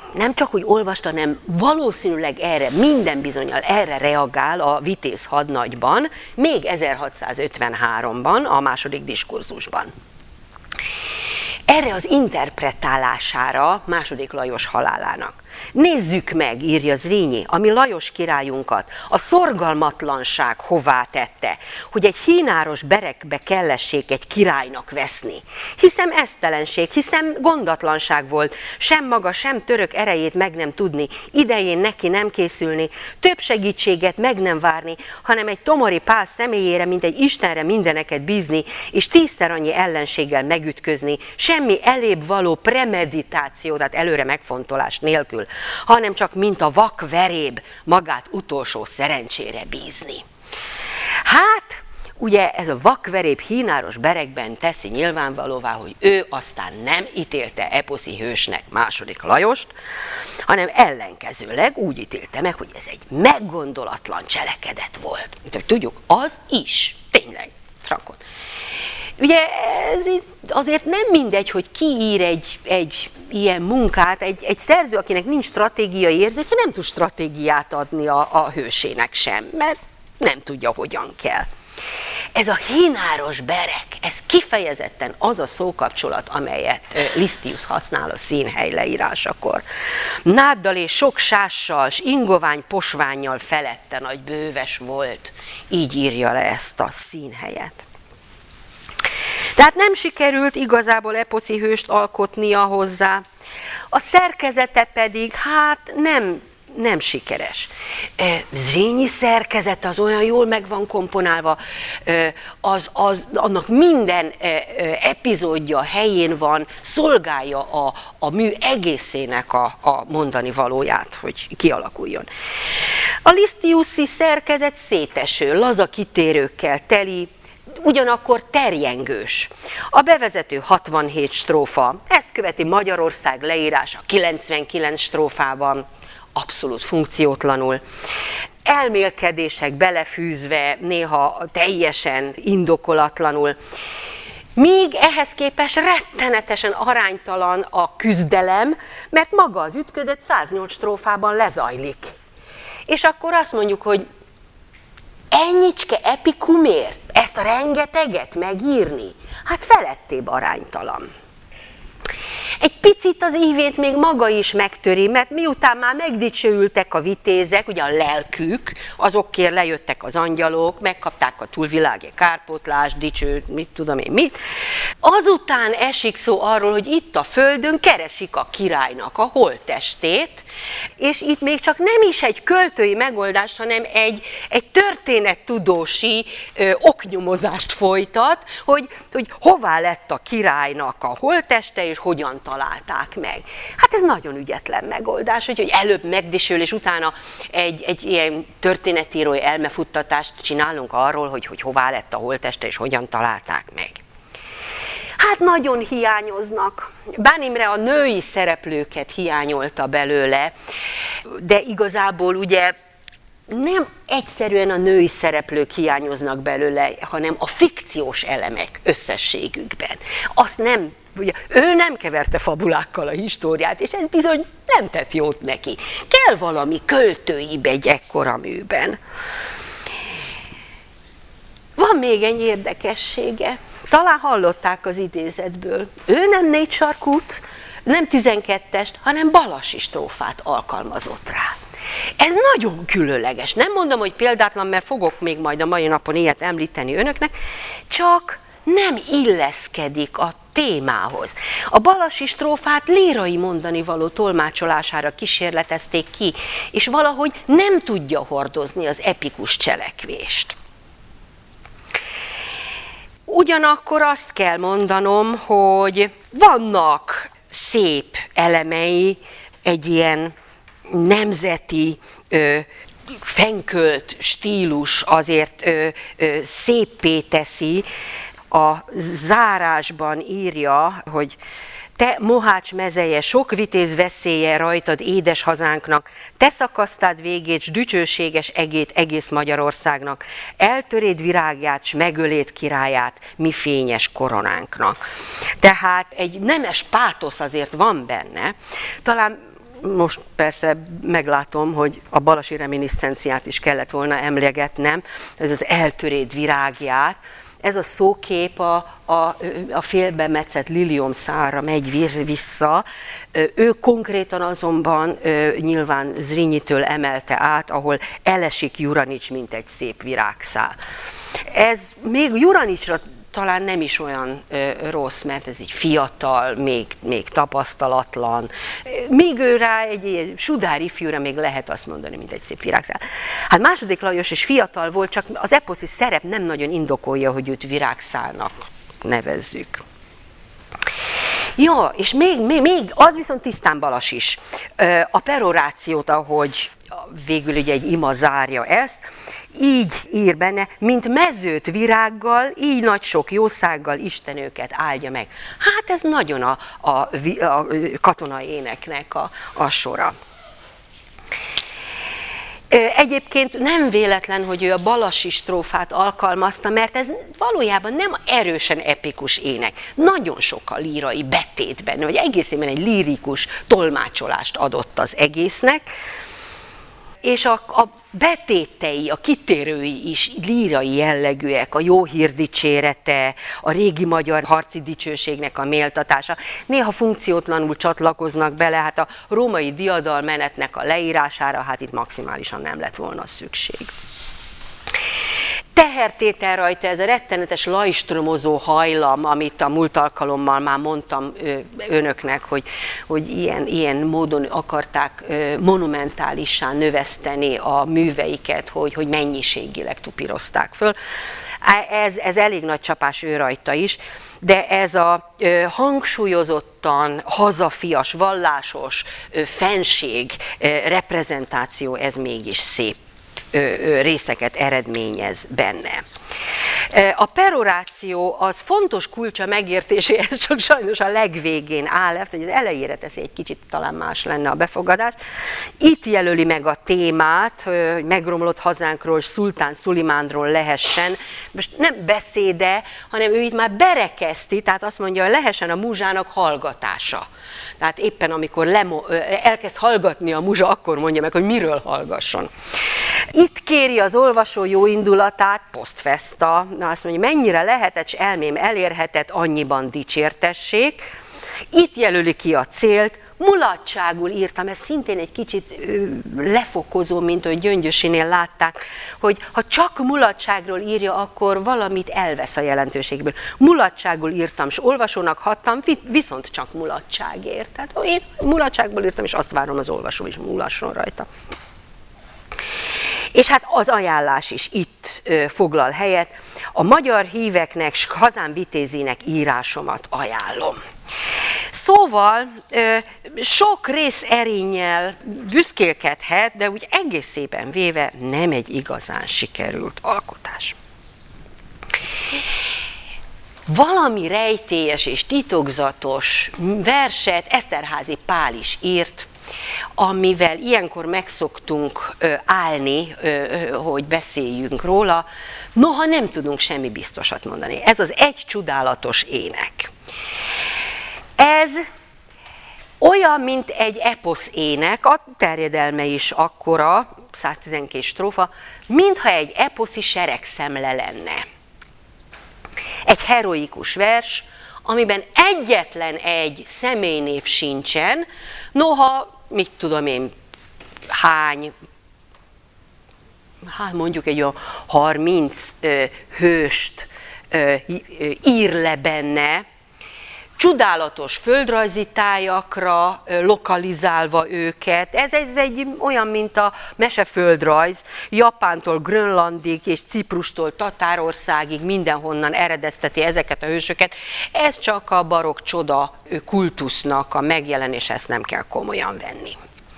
nem csak, hogy olvasta, hanem valószínűleg erre, minden bizonnyal erre reagál a Vitéz hadnagyban, még 1653-ban, a második diskurzusban. Erre az interpretálására második Lajos halálának. Nézzük meg, írja Zrínyi, ami Lajos királyunkat a szorgalmatlanság hová tette, hogy egy hínáros berekbe kellessék egy királynak veszni. Hiszem esztelenség, hiszem gondatlanság volt, sem maga, sem török erejét meg nem tudni, idején neki nem készülni, több segítséget meg nem várni, hanem egy Tomori Pál személyére, mint egy Istenre mindeneket bízni, és 10-szer annyi ellenséggel megütközni, semmi elébb való premeditáció, tehát előre megfontolás nélkül, hanem csak mint a vak veréb magát utolsó szerencsére bízni. Hát, ugye ez a vakveréb hínáros berekben teszi nyilvánvalóvá, hogy ő aztán nem ítélte eposzi hősnek második Lajost, hanem ellenkezőleg úgy ítélte meg, hogy ez egy meggondolatlan cselekedet volt. Tudjuk, az is, tényleg, frankon. Ugye ez azért nem mindegy, hogy ki ír egy ilyen munkát, egy szerző, akinek nincs stratégiai érzéke, nem tud stratégiát adni a hősének sem, mert nem tudja, hogyan kell. Ez a hínáros berek, ez kifejezetten az a szókapcsolat, amelyet Lisztius használ a színhely leírásakor. Náddal és sok sással, s ingovány posvánnyal felette nagy bőves volt, így írja le ezt a színhelyet. Tehát nem sikerült igazából eposzi hőst alkotnia hozzá, a szerkezete pedig hát nem sikeres. Zrínyi szerkezete az olyan jól meg van komponálva, annak minden epizódja helyén van, szolgálja a mű egészének a mondani valóját, hogy kialakuljon. A Lisztiuszi szerkezet széteső, laza kitérőkkel teli, ugyanakkor terjengős. A bevezető 67 strófa, ezt követi Magyarország leírása 99 strófában, abszolút funkciótlanul. Elmélkedések belefűzve, néha teljesen indokolatlanul. Míg ehhez képest rettenetesen aránytalan a küzdelem, mert maga az ütközet 108 strófában lezajlik. És akkor azt mondjuk, hogy ennyicske epikumért ezt a rengeteget megírni? Hát felettébb aránytalan. Egy picit az ívét még maga is megtöri, mert miután már megdicsőültek a vitézek, ugye a lelkük, azokért lejöttek az angyalok, megkapták a túlvilági kárpótlást, dicsőt, mit tudom én mit. Azután esik szó arról, hogy itt a földön keresik a királynak a holttestét, és itt még csak nem is egy költői megoldást, hanem egy történettudósi oknyomozást folytat, hogy hová lett a királynak a holtteste, és hogyan találták meg. Hát ez nagyon ügyetlen megoldás, hogy előbb megdisül, és utána egy ilyen történetírói elmefuttatást csinálunk arról, hogy hová lett a holtteste, és hogyan találták meg. Hát nagyon hiányoznak. Bán Imre a női szereplőket hiányolta belőle, de igazából ugye nem egyszerűen a női szereplők hiányoznak belőle, hanem a fikciós elemek összességükben. Azt nem, ugye, ő nem keverte fabulákkal a históriát, és ez bizony nem tett jót neki. Kell valami költőibb egy ekkora műben. Van még egy érdekessége. Talán hallották az idézetből. Ő nem 4 sarkút, nem 12-est, hanem balasi strófát alkalmazott rá. Ez nagyon különleges. Nem mondom, hogy példátlan, mert fogok még majd a mai napon ilyet említeni önöknek, csak nem illeszkedik a témához. A balasi strófát lírai mondani való tolmácsolására kísérletezték ki, és valahogy nem tudja hordozni az epikus cselekvést. Ugyanakkor azt kell mondanom, hogy vannak szép elemei, egy ilyen nemzeti, fenkölt stílus azért széppé teszi. A zárásban írja, hogy te, Mohács mezeje, sok vitéz veszélye rajtad édes hazánknak, te szakasztád végét, s dicsőséges egét egész Magyarországnak, eltöréd virágját, s megöléd királyát, mi fényes koronánknak. Tehát egy nemes pátosz azért van benne, talán most persze meglátom, hogy a balasi reminiszenciát is kellett volna emlegetnem, ez az eltöréd virágját. Ez a szókép a félbemetszett liliomszárra megy vissza. Ő konkrétan azonban nyilván Zrinyitől emelte át, ahol elesik Juranics, mint egy szép virágszál. Ez még Juranicsra talán nem is olyan rossz, mert ez így fiatal, még tapasztalatlan. Még ő rá egy sudár ifjúra még lehet azt mondani, mint egy szép virágszál. Hát II. Lajos is fiatal volt, csak az eposzi szerep nem nagyon indokolja, hogy őt virágszálnak nevezzük. Ja, és még az viszont tisztán Balas is. A perorációt, ahogy végül ugye egy ima zárja ezt, így ír benne, mint mezőt virággal, így nagy sok jószággal Isten őket áldja meg. Hát ez nagyon a katonai éneknek a sora. Egyébként nem véletlen, hogy ő a balasi strófát alkalmazta, mert ez valójában nem erősen epikus ének. Nagyon sok a lírai betét benne, vagy egészében egy lírikus tolmácsolást adott az egésznek, és a betétei, a kitérői is lírai jellegűek, a jó hír dicsérete, a régi magyar harci dicsőségnek a méltatása. Néha funkciótlanul csatlakoznak bele, hát a római diadalmenetnek a leírására, hát itt maximálisan nem lett volna szükség. Tehertétel rajta ez a rettenetes lajstromozó hajlam, amit a múlt alkalommal már mondtam önöknek, hogy ilyen módon akarták monumentálissá növeszteni a műveiket, hogy mennyiségileg tupírozták föl. Ez elég nagy csapás ő rajta is, de ez a hangsúlyozottan hazafias, vallásos fenség reprezentáció, ez mégis szép részeket eredményez benne. A peroráció az fontos kulcsa megértéséhez, csak sajnos a legvégén áll, hogy az elejére teszi egy kicsit, talán más lenne a befogadás. Itt jelöli meg a témát, hogy megromlott hazánkról, Szultán Szulimánról lehessen. Most nem beszéde, hanem ő itt már berekezti, tehát azt mondja, hogy lehessen a muzsának hallgatása. Tehát éppen amikor elkezd hallgatni a muzsa, akkor mondja meg, hogy miről hallgasson. Itt kéri az olvasó jó indulatát, post festa, azt mondja, mennyire lehetett, s elmém elérhetett, annyiban dicsértessék. Itt jelöli ki a célt, mulatságul írtam, ez szintén egy kicsit lefokozó, mint hogy Gyöngyösinél látták, hogy ha csak mulatságról írja, akkor valamit elvesz a jelentőségből. Mulatságul írtam, s olvasónak hattam, viszont csak mulatságért. Tehát én mulatságból írtam, és azt várom, az olvasó is mulasson rajta. És hát az ajánlás is itt foglal helyet. A magyar híveknek, s hazám vitézének írásomat ajánlom. Szóval sok rész erénnyel büszkélkedhet, de úgy egész szépen véve nem egy igazán sikerült alkotás. Valami rejtélyes és titokzatos verset Eszterházy Pál is írt, amivel ilyenkor megszoktunk állni, hogy beszéljünk róla, noha nem tudunk semmi biztosat mondani. Ez az Egy csodálatos ének. Ez olyan, mint egy eposz ének, a terjedelme is akkora, 112 strófa, mintha egy eposzi seregszemle lenne. Egy heroikus vers, amiben egyetlen egy személynév sincsen, noha, mit tudom én, mondjuk egy olyan 30 hőst ír le benne, csodálatos földrajzi tájakra lokalizálva őket. Ez egy olyan, mint a meseföldrajz, Japántól Grönlandig és Ciprustól Tatárországig mindenhonnan eredezteti ezeket a hősöket. Ez csak a barokk csoda kultusznak a megjelenése, ezt nem kell komolyan venni.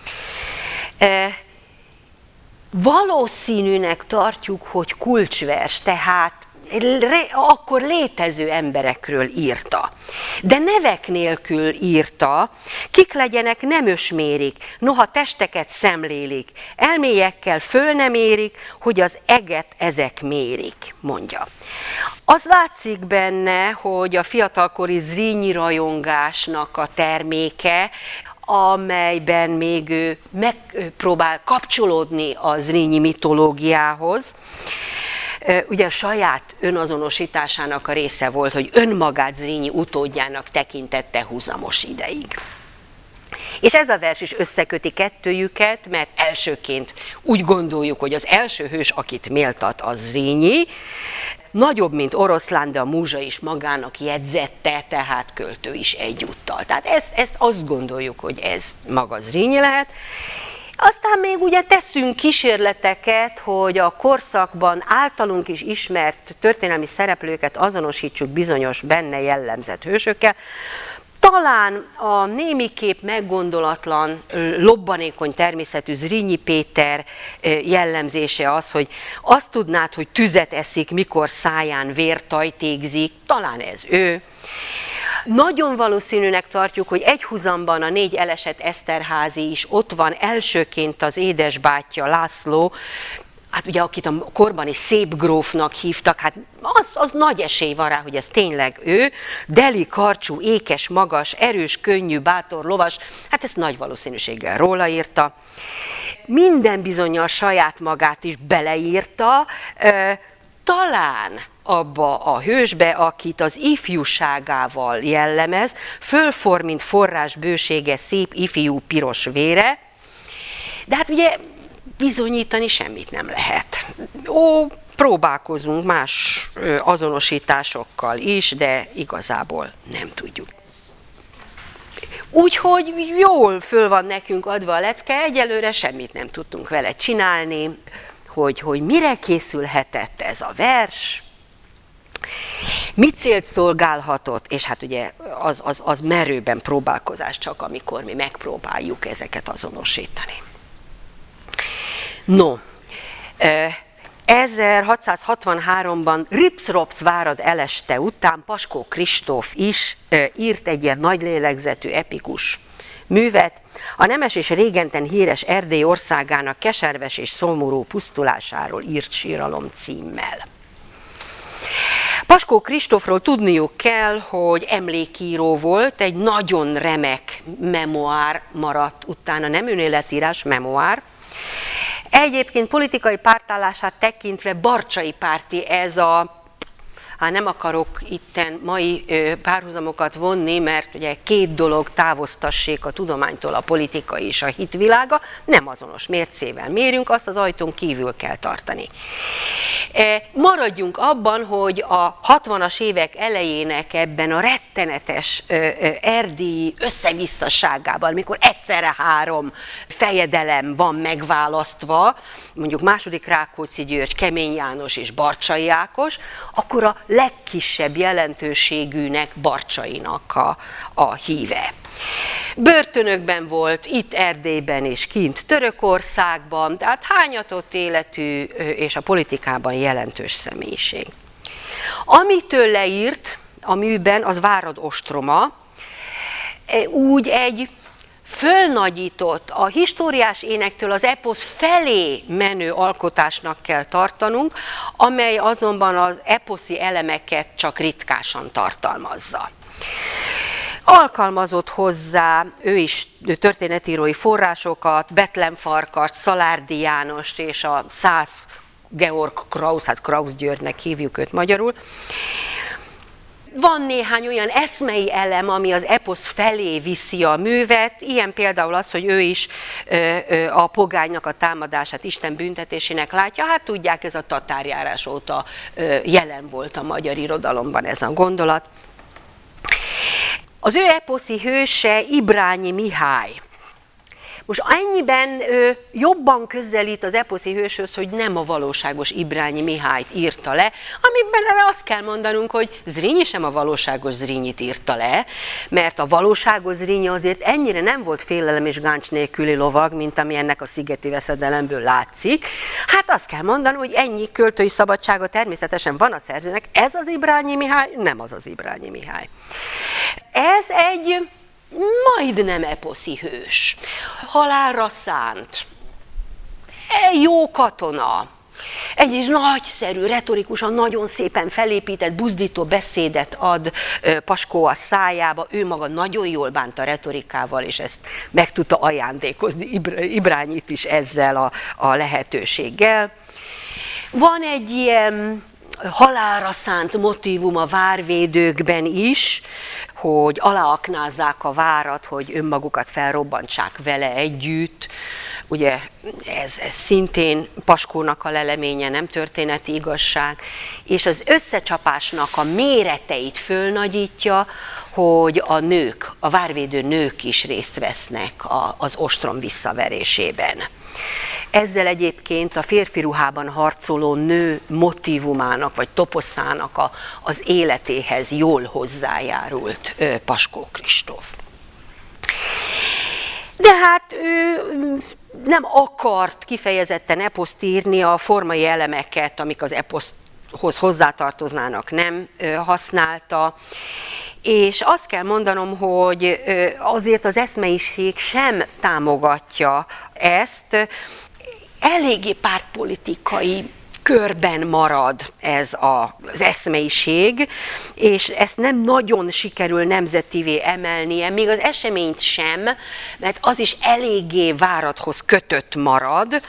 Valószínűnek tartjuk, hogy kulcsvers, tehát akkor létező emberekről írta. De nevek nélkül írta, kik legyenek nem ösmérik, noha testeket szemlélik, elmélyekkel föl nem érik, hogy az eget ezek mérik, mondja. Az látszik benne, hogy a fiatalkori Zrínyi rajongásnak a terméke, amelyben még ő megpróbál kapcsolódni a Zrínyi mitológiához. Ugye a saját önazonosításának a része volt, hogy önmagát Zrínyi utódjának tekintette húzamos ideig. És ez a vers is összeköti kettőjüket, mert elsőként úgy gondoljuk, hogy az első hős, akit méltat, az Zrínyi, nagyobb, mint Oroszlán, de a múzsa is magának jegyzette, tehát költő is egyúttal. Tehát ezt azt gondoljuk, hogy ez maga Zrínyi lehet. Aztán még ugye teszünk kísérleteket, hogy a korszakban általunk is ismert történelmi szereplőket azonosítsuk bizonyos benne jellemzett hősökkel. Talán a némiképp meggondolatlan, lobbanékony természetű Zrínyi Péter jellemzése az, hogy azt tudnád, hogy tüzet eszik, mikor száján vértajtékzik, talán ez ő. Nagyon valószínűnek tartjuk, hogy egyhuzamban a 4 elesett Eszterházy is ott van, elsőként az édesbátyja László, hát ugye akit a korban is szép grófnak hívtak, hát az nagy esély van rá, hogy ez tényleg ő, deli, karcsú, ékes, magas, erős, könnyű, bátor, lovas, hát ezt nagy valószínűséggel róla írta. Minden bizonnyal saját magát is beleírta, talán abba a hősbe, akit az ifjúságával jellemez, fölfor, mint forrás bősége, szép ifjú piros vére, de hát ugye bizonyítani semmit nem lehet. Próbálkozunk más azonosításokkal is, de igazából nem tudjuk. Úgyhogy jól föl van nekünk adva a lecke, egyelőre semmit nem tudtunk vele csinálni, hogy mire készülhetett ez a vers, mit célt szolgálhatott, és hát ugye az merőben próbálkozás csak, amikor mi megpróbáljuk ezeket azonosítani. No, 1663-ban Rips-Rops várad eleste után Paskó Kristóf is írt egy ilyen nagy lélegzetű epikus művet, a nemes és régenten híres Erdély országának keserves és szomorú pusztulásáról írt síralom címmel. Paskó Kristófról tudniuk kell, hogy emlékíró volt, egy nagyon remek memoár maradt utána, nem önéletírás, memoár. Egyébként politikai pártállását tekintve barcsai párti ez a, nem akarok itten mai párhuzamokat vonni, mert ugye 2 dolog távoztassék a tudománytól a politika és a hitvilága, nem azonos mércével mérünk, azt az ajtón kívül kell tartani. Maradjunk abban, hogy a 60-as évek elejének ebben a rettenetes erdélyi összevisszaságában, mikor egyszerre 3 fejedelem van megválasztva, mondjuk II. Rákóczi György, Kemény János és Barcsay Ákos, akkor a legkisebb jelentőségűnek Barcsaynak a híve. Börtönökben volt, itt Erdélyben és kint Törökországban, tehát hányatott életű és a politikában jelentős személyiség. Amitől leírt a műben, az Várad ostroma, úgy egy fölnagyított, a históriás énektől az eposz felé menő alkotásnak kell tartanunk, amely azonban az eposzi elemeket csak ritkásan tartalmazza. Alkalmazott hozzá ő is történetírói forrásokat, Bethlen Farkast, Szalárdhi Jánost és a Szász Georg Krausz, hát Krausz Györgynek hívjuk őt magyarul. Van néhány olyan eszmei elem, ami az eposz felé viszi a művet, ilyen például az, hogy ő is a pogánynak a támadását Isten büntetésének látja. Hát tudják, ez a tatárjárás óta jelen volt a magyar irodalomban ez a gondolat. Az ő eposzi hőse Ibrányi Mihály. Most ennyiben jobban közelít az eposzi hőshöz, hogy nem a valóságos Ibrányi Mihályt írta le, amiben azt kell mondanunk, hogy Zrínyi sem a valóságos Zrínyit írta le, mert a valóságos Zrínyi azért ennyire nem volt félelem és gáncs nélküli lovag, mint ami ennek a Szigeti veszedelemből látszik. Hát azt kell mondani, hogy ennyi költői szabadsága természetesen van a szerzőnek, ez az Ibrányi Mihály, nem az az Ibrányi Mihály. Ez egy majdnem eposzi hős, halálra szánt, jó katona, Egy nagyszerű, retorikusan nagyon szépen felépített, buzdító beszédet ad Paskó a szájába, ő maga nagyon jól bánt a retorikával, és ezt meg tudta ajándékozni Ibrányit is ezzel a lehetőséggel. Van egy ilyen halálra szánt motívum a várvédőkben is, hogy aláaknázzák a várat, hogy önmagukat felrobbantsák vele együtt. Ugye ez szintén Paskónak a leleménye, nem történeti igazság, és az összecsapásnak a méreteit fölnagyítja, hogy a nők, a várvédő nők is részt vesznek az ostrom visszaverésében. Ezzel egyébként a férfi ruhában harcoló nő motívumának vagy toposzának az életéhez jól hozzájárult Paskó Kristóf. De hát ő nem akart kifejezetten eposzt írni, a formai elemeket, amik az eposzhoz hozzátartoznának, nem használta. És azt kell mondanom, hogy azért az eszmeiség sem támogatja ezt, eléggé pártpolitikai körben marad ez az eszmeiség, és ezt nem nagyon sikerül nemzetivé emelnie, még az eseményt sem, mert az is eléggé váradhoz kötött marad.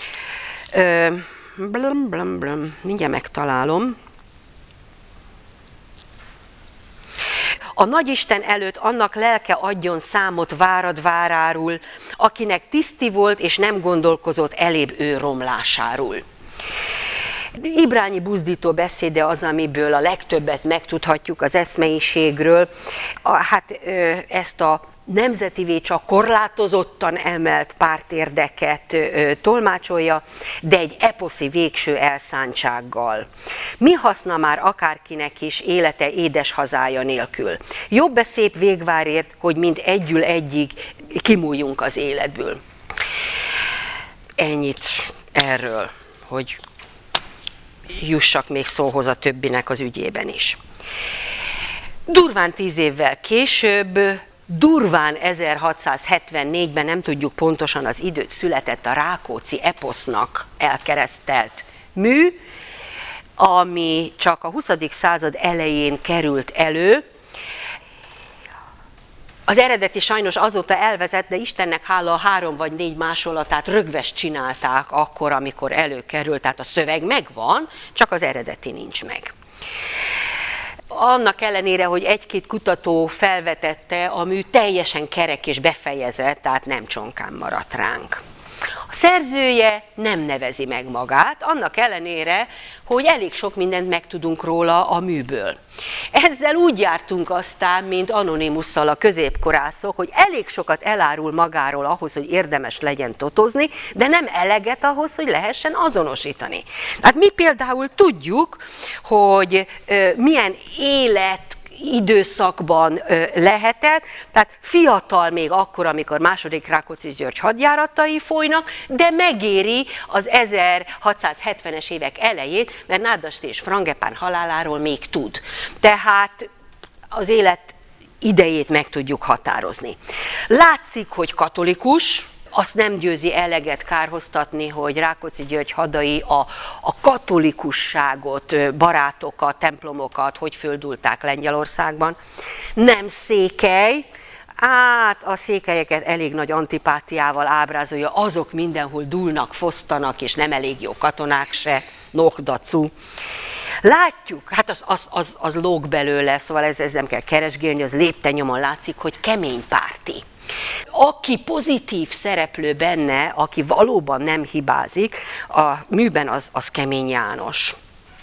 Mindjárt megtalálom. A nagyisten előtt annak lelke adjon számot várad várárul, akinek tiszti volt és nem gondolkozott elébb ő romlásáról. Ibrányi buzdító beszéde az, amiből a legtöbbet megtudhatjuk az eszmeiségről. Hát ezt a nemzetivé csak korlátozottan emelt pártérdeket tolmácsolja, de egy eposzi végső elszántsággal. Mi haszna már akárkinek is élete édes hazája nélkül? Jobb-e szép végvárért, hogy mind együl egyig kimúljunk az életből? Ennyit erről, hogy jussak még szóhoz a többinek az ügyében is. Durván 10 évvel később, durván 1674-ben, nem tudjuk pontosan az időt, született a Rákóczi eposznak elkeresztelt mű, ami csak a 20. század elején került elő. Az eredeti sajnos azóta elvezett, de Istennek hála a 3 vagy 4 másolatát rögvest csinálták akkor, amikor előkerült, tehát a szöveg megvan, csak az eredeti nincs meg. Annak ellenére, hogy egy-két kutató felvetette, a mű teljesen kerek és befejezett, tehát nem csonkán maradt ránk. A szerzője nem nevezi meg magát, annak ellenére, hogy elég sok mindent megtudunk róla a műből. Ezzel úgy jártunk aztán, mint Anonymusszal a középkorászok, hogy elég sokat elárul magáról ahhoz, hogy érdemes legyen totozni, de nem eleget ahhoz, hogy lehessen azonosítani. Hát mi például tudjuk, hogy milyen időszakban lehetett, tehát fiatal még akkor, amikor második Rákóczi György hadjáratai folynak, de megéri az 1670-es évek elejét, mert Nádasdy és Frangepán haláláról még tud. Tehát az élet idejét meg tudjuk határozni. Látszik, hogy katolikus, azt nem győzi eleget kárhoztatni, hogy Rákóczi György hadai a katolikusságot, barátokat, templomokat, hogy földulták Lengyelországban. Nem székely, a székelyeket elég nagy antipátiával ábrázolja, azok mindenhol dúlnak, fosztanak, és nem elég jó katonák se, nokdacu. Látjuk, hát az lóg belőle, szóval ez nem kell keresgélni, az léptennyomon látszik, hogy kemény párti. Aki pozitív szereplő benne, aki valóban nem hibázik, a műben az Kemény János.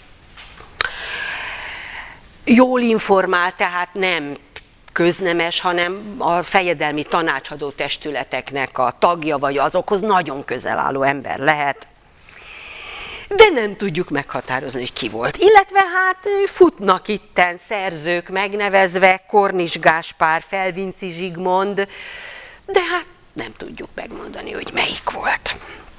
Jól informál, tehát nem köznemes, hanem a fejedelmi tanácsadó testületeknek a tagja, vagy azokhoz nagyon közel álló ember lehet. De nem tudjuk meghatározni, hogy ki volt. Illetve hát futnak itten szerzők megnevezve, Kornis Gáspár, Felvinci Zsigmond, de hát nem tudjuk megmondani, hogy melyik volt.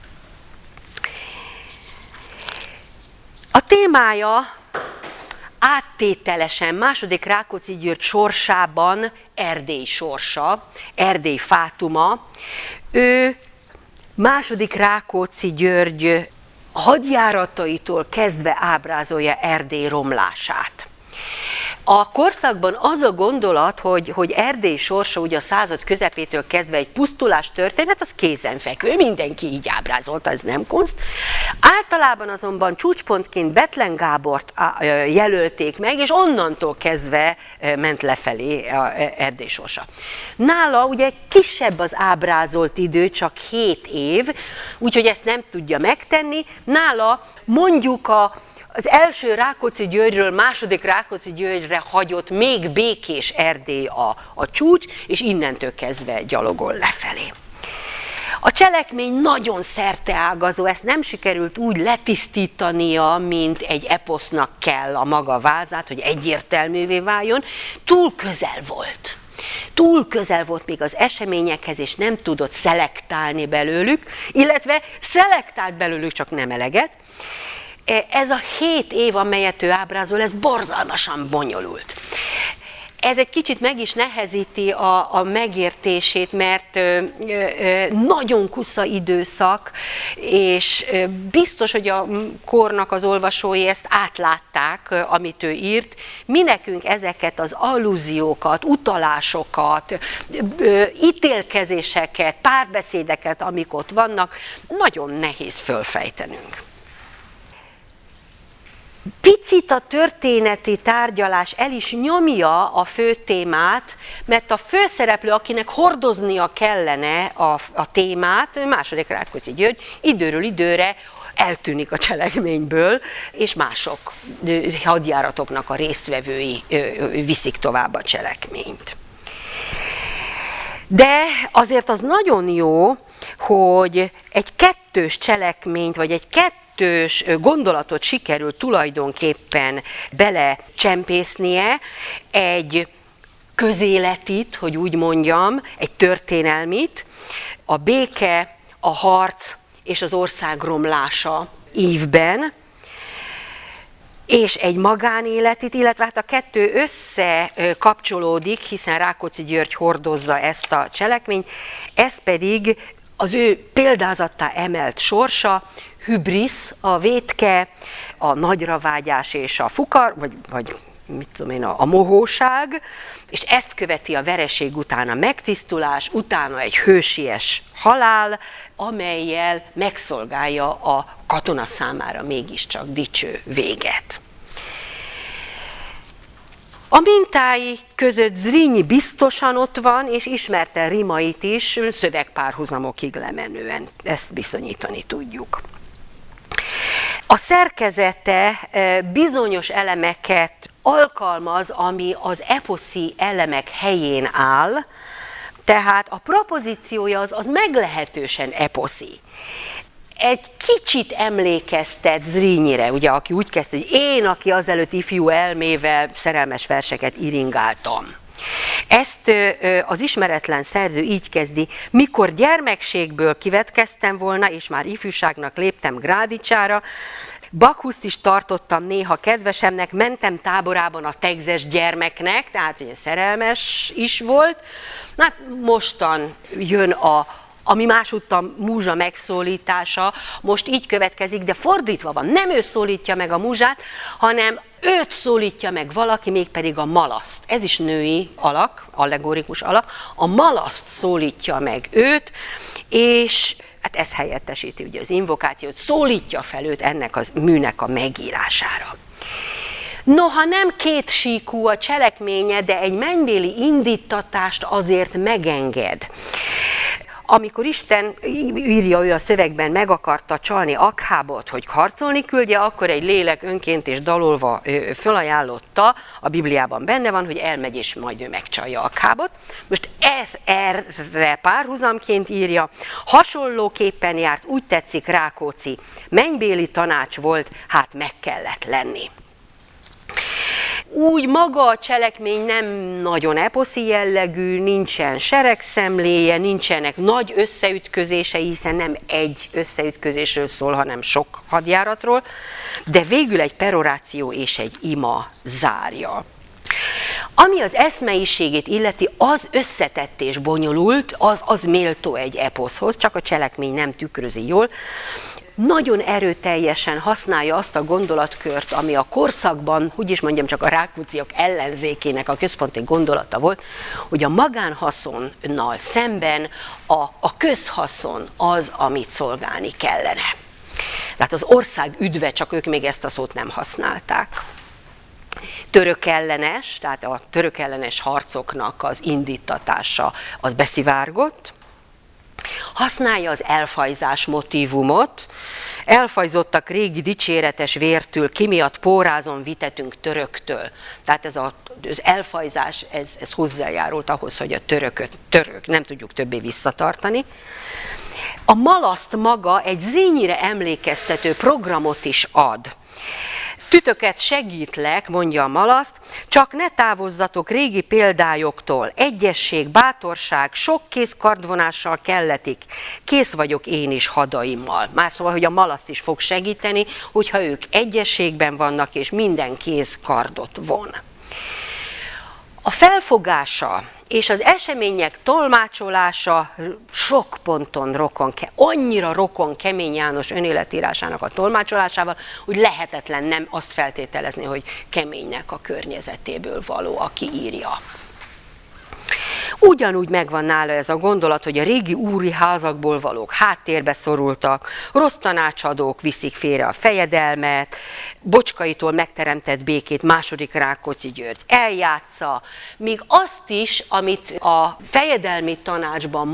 A témája áttételesen második Rákóczi György sorsában Erdély sorsa, Erdély fátuma. Ő második Rákóczi György hadjárataitól kezdve ábrázolja Erdély romlását. A korszakban az a gondolat, hogy Erdély sorsa ugye a század közepétől kezdve egy pusztulás történet, az kézenfekvő, mindenki így ábrázolta, ez nem kunszt. Általában azonban csúcspontként Bethlen Gábort jelölték meg, és onnantól kezdve ment lefelé Erdély sorsa. Nála ugye kisebb az ábrázolt idő, csak 7 év, úgyhogy ezt nem tudja megtenni. Nála mondjuk az első Rákóczi Györgyről második Rákóczi Györgyre hagyott még békés Erdély a csúcs, és innentől kezdve gyalogol lefelé. A cselekmény nagyon szerteágazó, ezt nem sikerült úgy letisztítania, mint egy eposznak kell a maga vázát, hogy egyértelművé váljon, túl közel volt. Túl közel volt még az eseményekhez, és nem tudott szelektálni belőlük, illetve szelektált belőlük, csak nem eleget. Ez a 7 év, amelyet ő ábrázol, ez borzalmasan bonyolult. Ez egy kicsit meg is nehezíti a megértését, mert nagyon kusza időszak, és biztos, hogy a kornak az olvasói ezt átlátták, amit ő írt. Mi nekünk ezeket az allúziókat, utalásokat, ítélkezéseket, párbeszédeket, amik ott vannak, nagyon nehéz fölfejtenünk. Picit a történeti tárgyalás el is nyomja a fő témát, mert a főszereplő, akinek hordoznia kellene a témát, második Rákóczi György, időről időre eltűnik a cselekményből, és mások hadjáratoknak a résztvevői viszik tovább a cselekményt. De azért az nagyon jó, hogy egy kettős cselekményt, vagy egy kettős gondolatot sikerült tulajdonképpen belecsempésznie, egy közéletit, hogy úgy mondjam, egy történelmit, a béke, a harc és az ország romlása ívben, és egy magánéletit, illetve hát a kettő összekapcsolódik, hiszen Rákóczi György hordozza ezt a cselekményt, ez pedig az ő példázattá emelt sorsa, hübrisz, a vétke, a nagyravágyás és a fukar, vagy mit tudom én, a mohóság, és ezt követi a vereség után a megtisztulás, utána egy hősies halál, amellyel megszolgálja a katona számára mégiscsak dicső véget. A mintái között Zrínyi biztosan ott van, és ismerte rimait is, szövegpárhuzamokig lemenően, ezt bizonyítani tudjuk. A szerkezete bizonyos elemeket alkalmaz, ami az eposzi elemek helyén áll, tehát a propozíciója az meglehetősen eposzi. Egy kicsit emlékeztet Zrínyire, ugye, aki úgy kezdte, hogy én, aki azelőtt ifjú elmével szerelmes verseket iringáltam. Ezt az ismeretlen szerző így kezdi: mikor gyermekségből kivetkeztem volna, és már ifjúságnak léptem Grádicsára, Bakhuszt is tartottam néha kedvesemnek, mentem táborában a tegzes gyermeknek, tehát ugye szerelmes is volt. Hát mostan jön ami másúttan múzsa megszólítása, most így következik, de fordítva van. Nem ő szólítja meg a múzsát, hanem őt szólítja meg valaki, mégpedig a malaszt. Ez is női alak, allegorikus alak. A malaszt szólítja meg őt, és hát ez helyettesíti ugye az invokációt, szólítja fel őt ennek a műnek a megírására. Noha nem kétsíkú a cselekménye, de egy mennybéli indítatást azért megenged. Amikor Isten, írja ő a szövegben, meg akarta csalni Akhábot, hogy harcolni küldje, akkor egy lélek önként és dalolva fölajánlotta, a Bibliában benne van, hogy elmegy és majd ő megcsalja Akhábot. Most ez erre párhuzamként írja, hasonlóképpen járt, úgy tetszik Rákóczi, mennybéli tanács volt, hát meg kellett lenni. Úgy maga a cselekmény nem nagyon eposzi jellegű, nincsen seregszemléje, nincsenek nagy összeütközései, hiszen nem egy összeütközésről szól, hanem sok hadjáratról, de végül egy peroráció és egy ima zárja. Ami az eszmeiségét illeti, az összetett és bonyolult, az méltó egy eposzhoz, csak a cselekmény nem tükrözi jól. Nagyon erőteljesen használja azt a gondolatkört, ami a korszakban, úgy is mondjam, csak a Rákócziak ellenzékének a központi gondolata volt, hogy a magánhaszonnal szemben a közhaszon az, amit szolgálni kellene. Tehát az ország üdve, csak ők még ezt a szót nem használták. Törökellenes, tehát a törökellenes harcoknak az indítatása az beszivárgott. Használja az elfajzás motívumot. Elfajzottak régi dicséretes vértől, ki miatt pórázon vitetünk töröktől. Tehát ez az elfajzás, ez hozzájárult ahhoz, hogy a török nem tudjuk többé visszatartani. A malaszt maga egy Zrínnyire emlékeztető programot is ad. Tütöket segítlek, mondja a malaszt, csak ne távozzatok régi példájoktól. Egyesség, bátorság, sok kéz kardvonással kelletik. Kész vagyok én is hadaimmal. Már szóval, hogy a malaszt is fog segíteni, hogyha ők egyességben vannak, és minden kéz kardot von. A felfogása és az események tolmácsolása sok ponton annyira rokon Kemény János önéletírásának a tolmácsolásával, hogy lehetetlen nem azt feltételezni, hogy Keménynek a környezetéből való, aki írja. Ugyanúgy megvan nála ez a gondolat, hogy a régi úri házakból valók háttérbe szorultak, rossz tanácsadók viszik félre a fejedelmet, Bocskai-tól megteremtett békét második Rákóczi György eljátsza, míg azt is, amit a fejedelmi tanácsban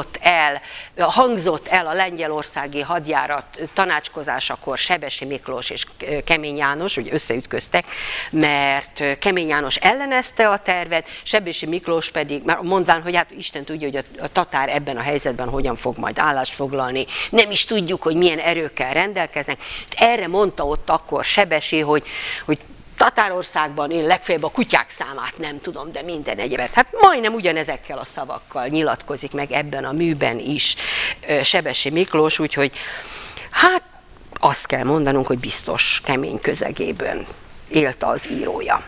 hangzott el a lengyelországi hadjárat tanácskozásakor Sebesi Miklós és Kemény János, ugye összeütköztek, mert Kemény János ellenezte a tervet, Sebesi Miklós pedig, már mondván, hogy hát Isten tudja, hogy a tatár ebben a helyzetben hogyan fog majd állást foglalni, nem is tudjuk, hogy milyen erőkkel rendelkeznek. Erre mondta ott akkor Sebesi, hogy Tatárországban én legfeljebb a kutyák számát nem tudom, de minden egyebet. Hát majdnem ugyanezekkel a szavakkal nyilatkozik meg ebben a műben is Sebesi Miklós, úgyhogy hát azt kell mondanunk, hogy biztos Kemény közegében élt az írója.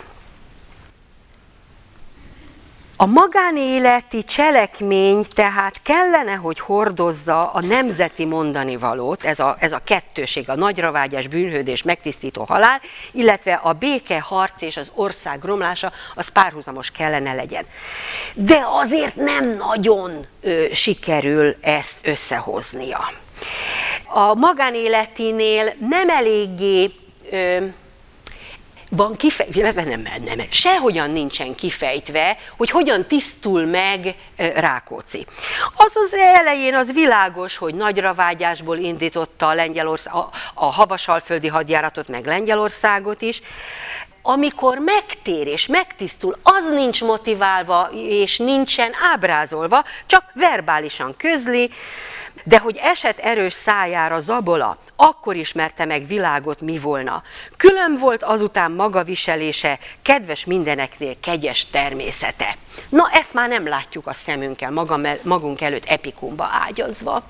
A magánéleti cselekmény tehát kellene, hogy hordozza a nemzeti mondanivalót, ez a kettőség, a nagyravágyás, bűnhődés, megtisztító halál, illetve a béke, harc és az ország romlása, az párhuzamos kellene legyen. De azért nem nagyon sikerül ezt összehoznia. A magánéletinél nem eléggé van kifejtve, nem, sehogyan nincsen kifejtve, hogy hogyan tisztul meg Rákóczi. Az az elején az világos, hogy nagyravágyásból indította a havasalföldi hadjáratot, meg Lengyelországot is. Amikor megtér és megtisztul, az nincs motiválva és nincsen ábrázolva, csak verbálisan közli, de hogy esett erős szájára zabola, akkor ismerte meg világot mi volna. Külön volt azután magaviselése, kedves mindeneknél kegyes természete. Na, ezt már nem látjuk a szemünkkel, magunk előtt epikumba ágyazva.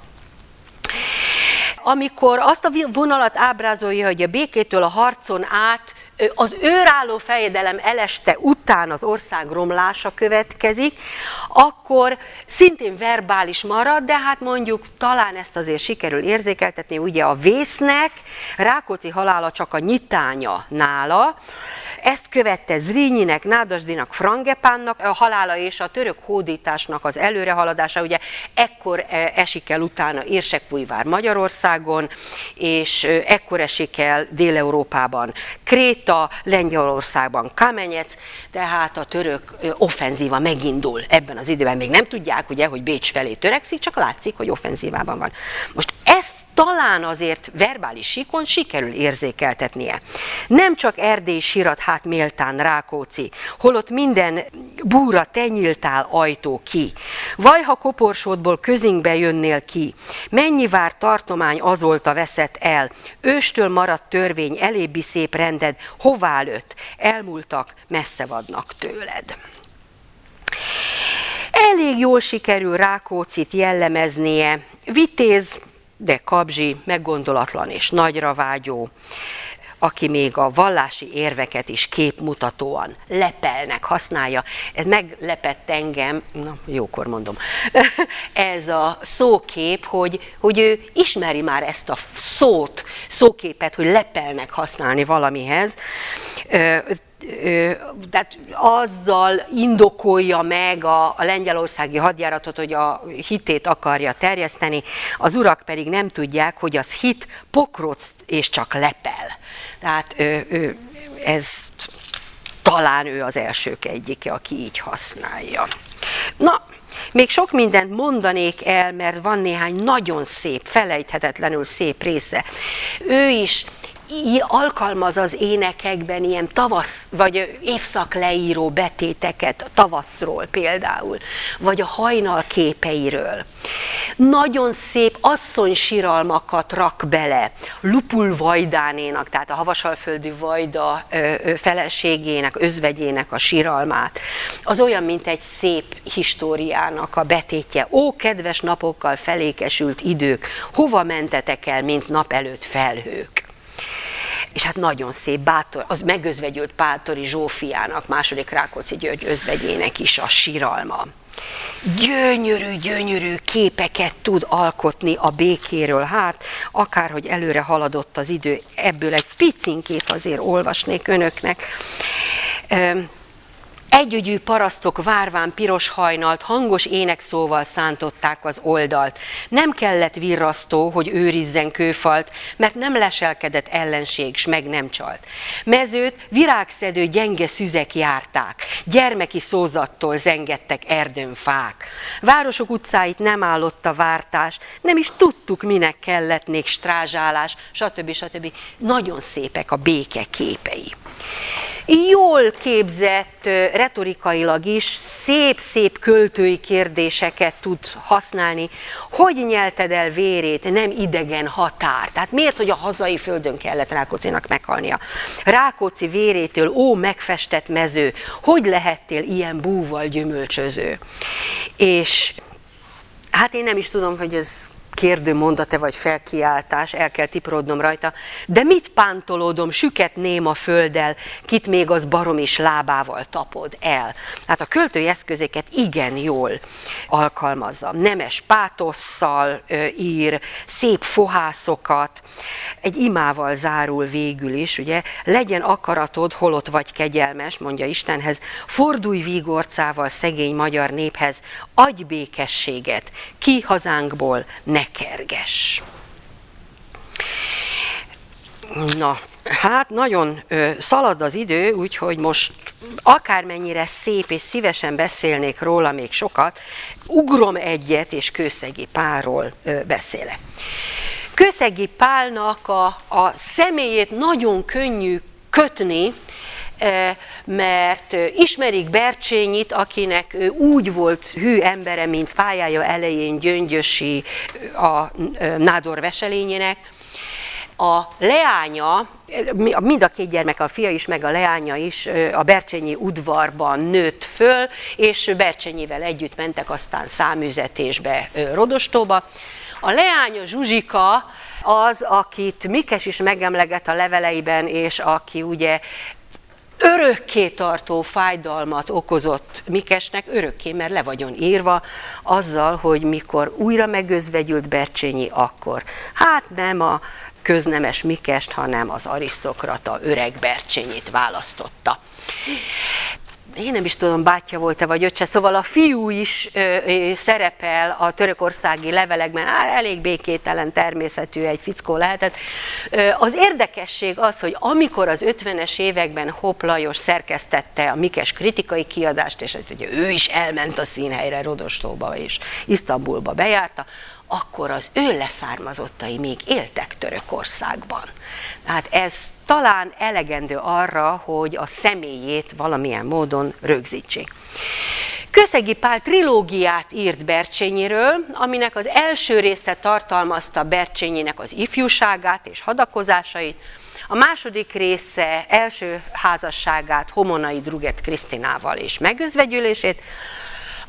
Amikor azt a vonalat ábrázolja, hogy a békétől a harcon át az őrálló fejedelem eleste után az ország romlása következik, akkor szintén verbális marad, de hát mondjuk talán ezt azért sikerül érzékeltetni, ugye a vésznek, Rákóczi halála csak a nyitánya nála, ezt követte Zrínyinek, Nádasdynak, Frangepánnak a halála és a török hódításnak az előrehaladása, ugye ekkor esik el utána Érsekújvár Magyarországon, és ekkor esik el Dél-Európában Kréta, Lengyelországban Kamenec, tehát a török offenzíva megindul ebben az időben. Még nem tudják, ugye, hogy Bécs felé törekszik, csak látszik, hogy offenzívában van. Most ezt talán azért verbális síkon sikerül érzékeltetnie. Nem csak Erdély sirat hát méltán Rákóczi, holott minden búra te nyíltál ajtó ki. Vaj, ha koporsódból közünkbe jönnél ki, mennyi vár tartomány azolta veszett el, őstől maradt törvény, elébbi szép rended, hová lőtt, elmúltak, messze vannak tőled. Elég jól sikerül Rákóczit jellemeznie, vitéz, de kabzsi, meggondolatlan és nagyra vágyó. aki még a vallási érveket is képmutatóan lepelnek használja. Ez meglepett engem, na jókor mondom, ez a szókép, hogy ő ismeri már ezt a szóképet, hogy lepelnek használni valamihez, tehát azzal indokolja meg a lengyelországi hadjáratot, hogy a hitét akarja terjeszteni, az urak pedig nem tudják, hogy az hit pokroc és csak lepel. Tehát talán ő az elsők egyike, aki így használja. Na, még sok mindent mondanék el, mert van néhány nagyon szép, felejthetetlenül szép része. Ő is alkalmaz az énekekben ilyen tavasz, vagy évszakleíró betéteket, tavaszról például, vagy a hajnal képeiről. Nagyon szép asszonysiralmakat rak bele, Lupul Vajdánénak, tehát a havasalföldű Vajda feleségének, özvegyének a siralmát. Az olyan, mint egy szép históriának a betétje. Ó, kedves napokkal felékesült idők, hova mentetek el, mint nap előtt felhők? És hát nagyon szép, bátor, az megözvegyült Báthori Zsófiának, második Rákóczi György özvegyének is a siralma. Gyönyörű képeket tud alkotni a békéről. Hát, akárhogy előre haladott az idő, ebből egy picinkét azért olvasnék önöknek. Együgyű parasztok várván piros hajnalt, hangos énekszóval szántották az oldalt. Nem kellett virrasztó, hogy őrizzen kőfalt, mert nem leselkedett ellenség, s meg nem csalt. Mezőt virágszedő gyenge szüzek járták, gyermeki szózattól zengettek erdőn fák. Városok utcáit nem állott a vártás, nem is tudtuk, minek kellett nék strázsálás, stb. Nagyon szépek a béke képei. Jól képzett, retorikailag is szép költői kérdéseket tud használni. Hogy nyelted el vérét, nem idegen határ? Tehát miért, hogy a hazai földön kellett Rákóczinak meghalnia? Rákóczi vérétől, ó, megfestett mező, hogy lehettél ilyen búval gyümölcsöző? És hát én nem is tudom, hogy ez kérdőmondat-e vagy felkiáltás, el kell tiprodnom rajta, de mit pántolódom, süket néma földdel, kit még az barom is lábával tapod el. Hát a költői eszközéket igen jól alkalmazza. Nemes pátosszal ír, szép fohászokat, egy imával zárul végül is, ugye, legyen akaratod, holott vagy kegyelmes, mondja Istenhez, fordulj vígorcával szegény magyar néphez, adj békességet, ki hazánkból ne kerges. Na, hát nagyon szalad az idő, úgyhogy most akármennyire szép és szívesen beszélnék róla még sokat, ugrom egyet és Kőszegi Pálról beszélek. Kőszegi Pálnak a személyét nagyon könnyű kötni, mert ismerik Bercsényit, akinek úgy volt hű embere, mint pályája elején Gyöngyösi a nádor veselényének. A leánya, mind a két gyermek, a fia is, meg a leánya is a bercsényi udvarban nőtt föl, és Bercsényivel együtt mentek aztán számüzetésbe Rodostóba. A leánya Zsuzsika az, akit Mikes is megemleget a leveleiben, és aki ugye örökké tartó fájdalmat okozott Mikesnek, örökké, mert le vagyon írva azzal, hogy mikor újra megözvegyült Bercsényi, akkor hát nem a köznemes Mikest, hanem az arisztokrata öreg Bercsényit választotta. Én nem is tudom, bátyja volt-e vagy öccse, szóval a fiú is szerepel a törökországi levelekben, elég békételen természetű egy fickó lehetett. Az érdekesség az, hogy amikor az 50-es években Hopp Lajos szerkesztette a Mikes kritikai kiadást, és ugye ő is elment a színhelyre, Rodostóba és Isztambulba bejárta, akkor az ő leszármazottai még éltek Törökországban. Tehát ez talán elegendő arra, hogy a személyét valamilyen módon rögzítsék. Kőszegi Pál trilógiát írt Bercsényiről, aminek az első része tartalmazta Bercsényinek az ifjúságát és hadakozásait, a második része első házasságát Homonai Druget Krisztinával és megözvegyülését,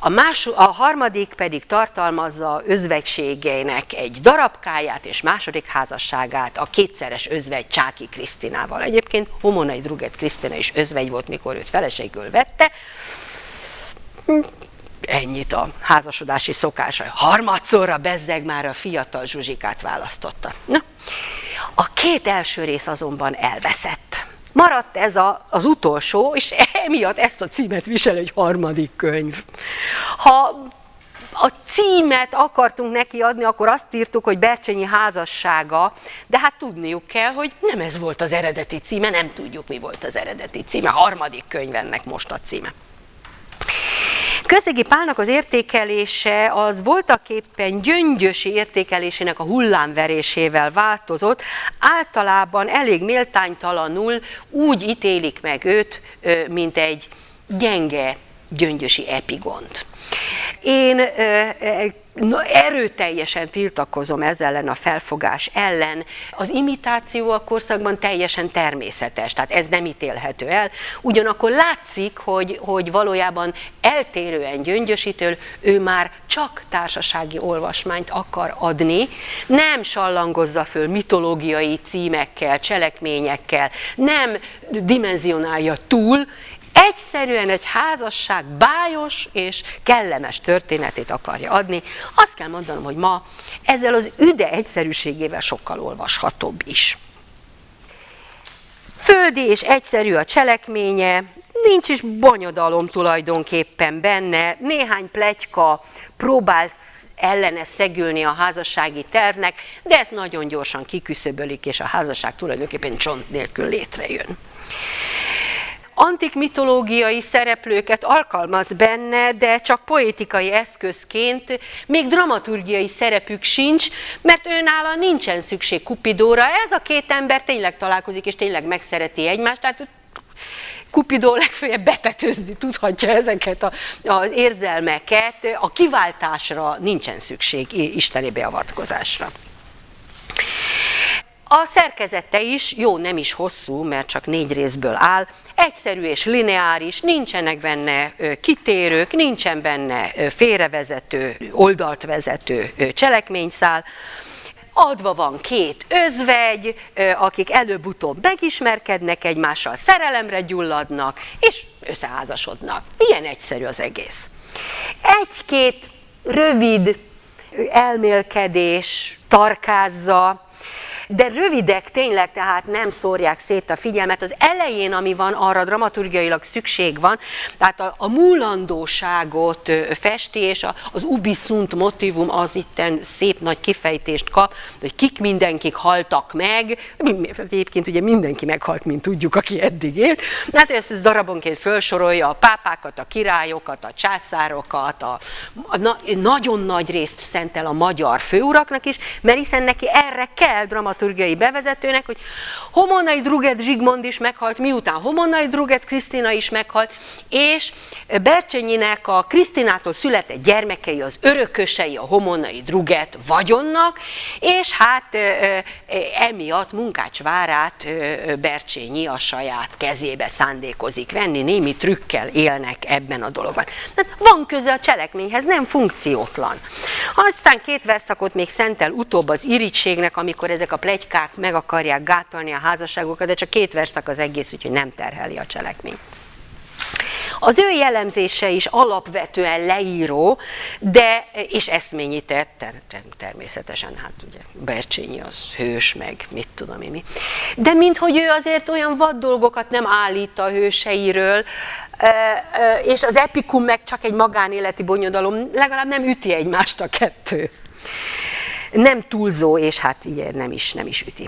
A harmadik pedig tartalmazza özvegységeinek egy darabkáját és második házasságát a kétszeres özvegy Csáky Krisztinával. Egyébként Homonai Druget Krisztina is özvegy volt, mikor őt feleségül vette. Ennyit a házasodási szokása. Harmadszorra bezzeg már a fiatal Zsuzsikát választotta. Na, a két első rész azonban elveszett. Maradt ez az utolsó, és emiatt ezt a címet visel, egy harmadik könyv. Ha a címet akartunk neki adni, akkor azt írtuk, hogy Bercsényi házassága, de hát tudniuk kell, hogy nem ez volt az eredeti címe, nem tudjuk, mi volt az eredeti címe. A harmadik könyv ennek most a címe. Községi Pálnak az értékelése az voltaképpen Gyöngyösi értékelésének a hullámverésével változott, általában elég méltánytalanul úgy ítélik meg őt, mint egy gyenge gyöngyösi epigont. Én erőteljesen tiltakozom ezzel ellen a felfogás ellen. Az imitáció a korszakban teljesen természetes, tehát ez nem ítélhető el. Ugyanakkor látszik, hogy valójában eltérően Gyöngyösitől ő már csak társasági olvasmányt akar adni, nem sallangozza föl mitológiai címekkel, cselekményekkel, nem dimenzionálja túl, egyszerűen egy házasság bájos és kellemes történetét akarja adni. Azt kell mondanom, hogy ma ezzel az üde egyszerűségével sokkal olvashatóbb is. Földi és egyszerű a cselekménye, nincs is bonyodalom tulajdonképpen benne, néhány pletyka próbál ellene szegülni a házassági tervnek, de ezt nagyon gyorsan kiküszöbölik, és a házasság tulajdonképpen csont nélkül létrejön. Antik mitológiai szereplőket alkalmaz benne, de csak poétikai eszközként, még dramaturgiai szerepük sincs, mert őnála nincsen szükség Kupidóra. Ez a két ember tényleg találkozik, és tényleg megszereti egymást, tehát Kupidó legfeljebb betetőzni tudhatja ezeket az érzelmeket, a kiváltásra nincsen szükség, isteni beavatkozásra. A szerkezete is, jó, nem is hosszú, mert csak 4 részből áll, egyszerű és lineáris, nincsenek benne kitérők, nincsen benne félrevezető, oldalt vezető cselekményszál. Adva van 2 özvegy, akik előbb-utóbb megismerkednek egymással, szerelemre gyulladnak, és összeházasodnak. Ilyen egyszerű az egész. 1-2 rövid elmélkedés tarkázza, de rövidek tényleg, tehát nem szórják szét a figyelmet. Az elején, ami van, arra dramaturgiailag szükség van, tehát a múlandóságot festi, és az ubi sunt motivum az itten szép nagy kifejtést kap, hogy kik mindenkik haltak meg, egyébként ugye mindenki meghalt, mint tudjuk, aki eddig élt. Hát ezt darabonként felsorolja a pápákat, a királyokat, a császárokat, nagyon nagy részt szentel a magyar főuraknak is, mert hiszen neki erre kell dramaturgiai bevezetőnek, hogy Homonai Druget Zsigmond is meghalt, miután Homonai Druget Krisztina is meghalt, és Bercsényinek a Krisztinától született gyermekei az örökösei a Homonai Druget vagyonnak, és hát emiatt Munkácsvárát Bercsényi a saját kezébe szándékozik venni, némi trükkel élnek ebben a dologban. Tehát van köze a cselekményhez, nem funkciótlan. Aztán 2 versszakot még szentel utóbb az irítségnek, amikor ezek a pletykák meg akarják gátolni a házasságokat, de csak 2 versszak az egész, úgyhogy nem terheli a cselekmény. Az ő jellemzése is alapvetően leíró, és eszményített, természetesen, hát ugye Bercsényi az hős, meg mit tudom én mi. De minthogy ő azért olyan vad dolgokat nem állít a hőseiről, és az epikum meg csak egy magánéleti bonyodalom, legalább nem üti egymást a kettő. Nem túlzó, és hát ugye nem is üti.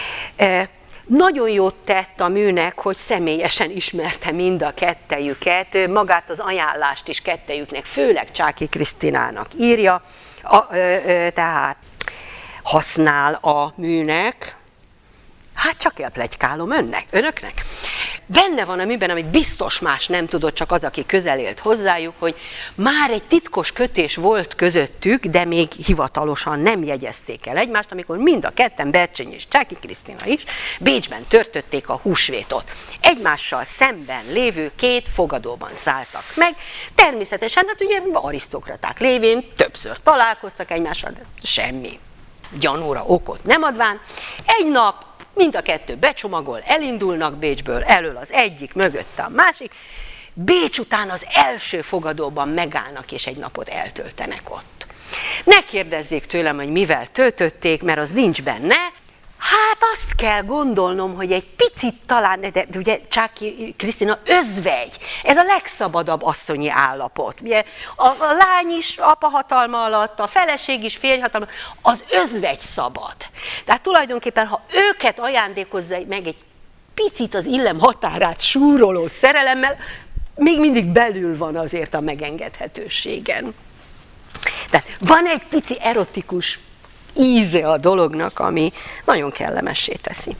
Nagyon jót tett a műnek, hogy személyesen ismerte mind a kettejüket, magát az ajánlást is kettejüknek, főleg Csáky Krisztinának írja, tehát használ a műnek. Hát csak elpletykálom önöknek. Benne van a műben, amit biztos más nem tudott, csak az, aki közel élt hozzájuk, hogy már egy titkos kötés volt közöttük, de még hivatalosan nem jegyezték el egymást, amikor mind a ketten, Bercsényi és Csáky Krisztina is, Bécsben törtötték a húsvétot. Egymással szemben lévő két fogadóban szálltak meg. Természetesen, hát ugye arisztokraták lévén többször találkoztak egymással, de semmi gyanúra okot nem adván. Egy nap mind a kettő becsomagol, elindulnak Bécsből, elől az egyik, mögötte a másik. Bécs után az első fogadóban megállnak, és egy napot eltöltenek ott. Ne kérdezzék tőlem, hogy mivel töltötték, mert az nincs benne. Hát azt kell gondolnom, hogy egy picit talán, de ugye Csáky Krisztina özvegy, ez a legszabadabb asszonyi állapot. Ugye, a lány is apahatalma alatt, a feleség is férjhatalma, az özvegy szabad. Tehát tulajdonképpen, ha őket ajándékozza meg egy picit az illem határát súroló szerelemmel, még mindig belül van azért a megengedhetőségen. Tehát van egy pici erotikus íze a dolognak, ami nagyon kellemessé teszi.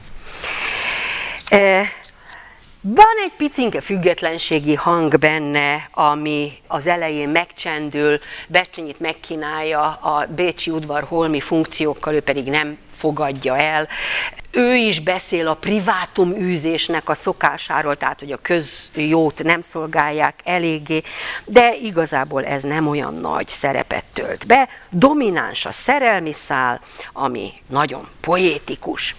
Van egy picinke függetlenségi hang benne, ami az elején megcsendül, Bercsenyit megkínálja a bécsi udvar holmi funkciókkal, ő pedig nem fogadja el. Ő is beszél a privátuműzésnek a szokásáról, tehát hogy a közjót nem szolgálják eléggé, de igazából ez nem olyan nagy szerepet tölt be. Domináns a szerelmi szál, ami nagyon poétikus.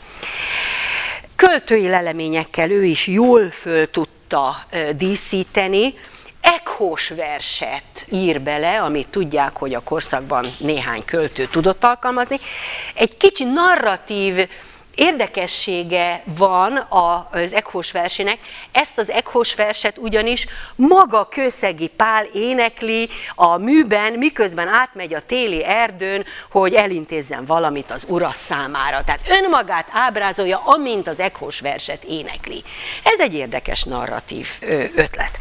Költői leleményekkel ő is jól föl tudta díszíteni, ekhós verset ír bele, amit tudják, hogy a korszakban néhány költő tudott alkalmazni. Egy kicsi narratív érdekessége van az ekhós versének, ezt az ekhós verset ugyanis maga Kőszegi Pál énekli a műben, miközben átmegy a téli erdőn, hogy elintézzen valamit az ura számára. Tehát önmagát ábrázolja, amint az ekhós verset énekli. Ez egy érdekes narratív ötlet.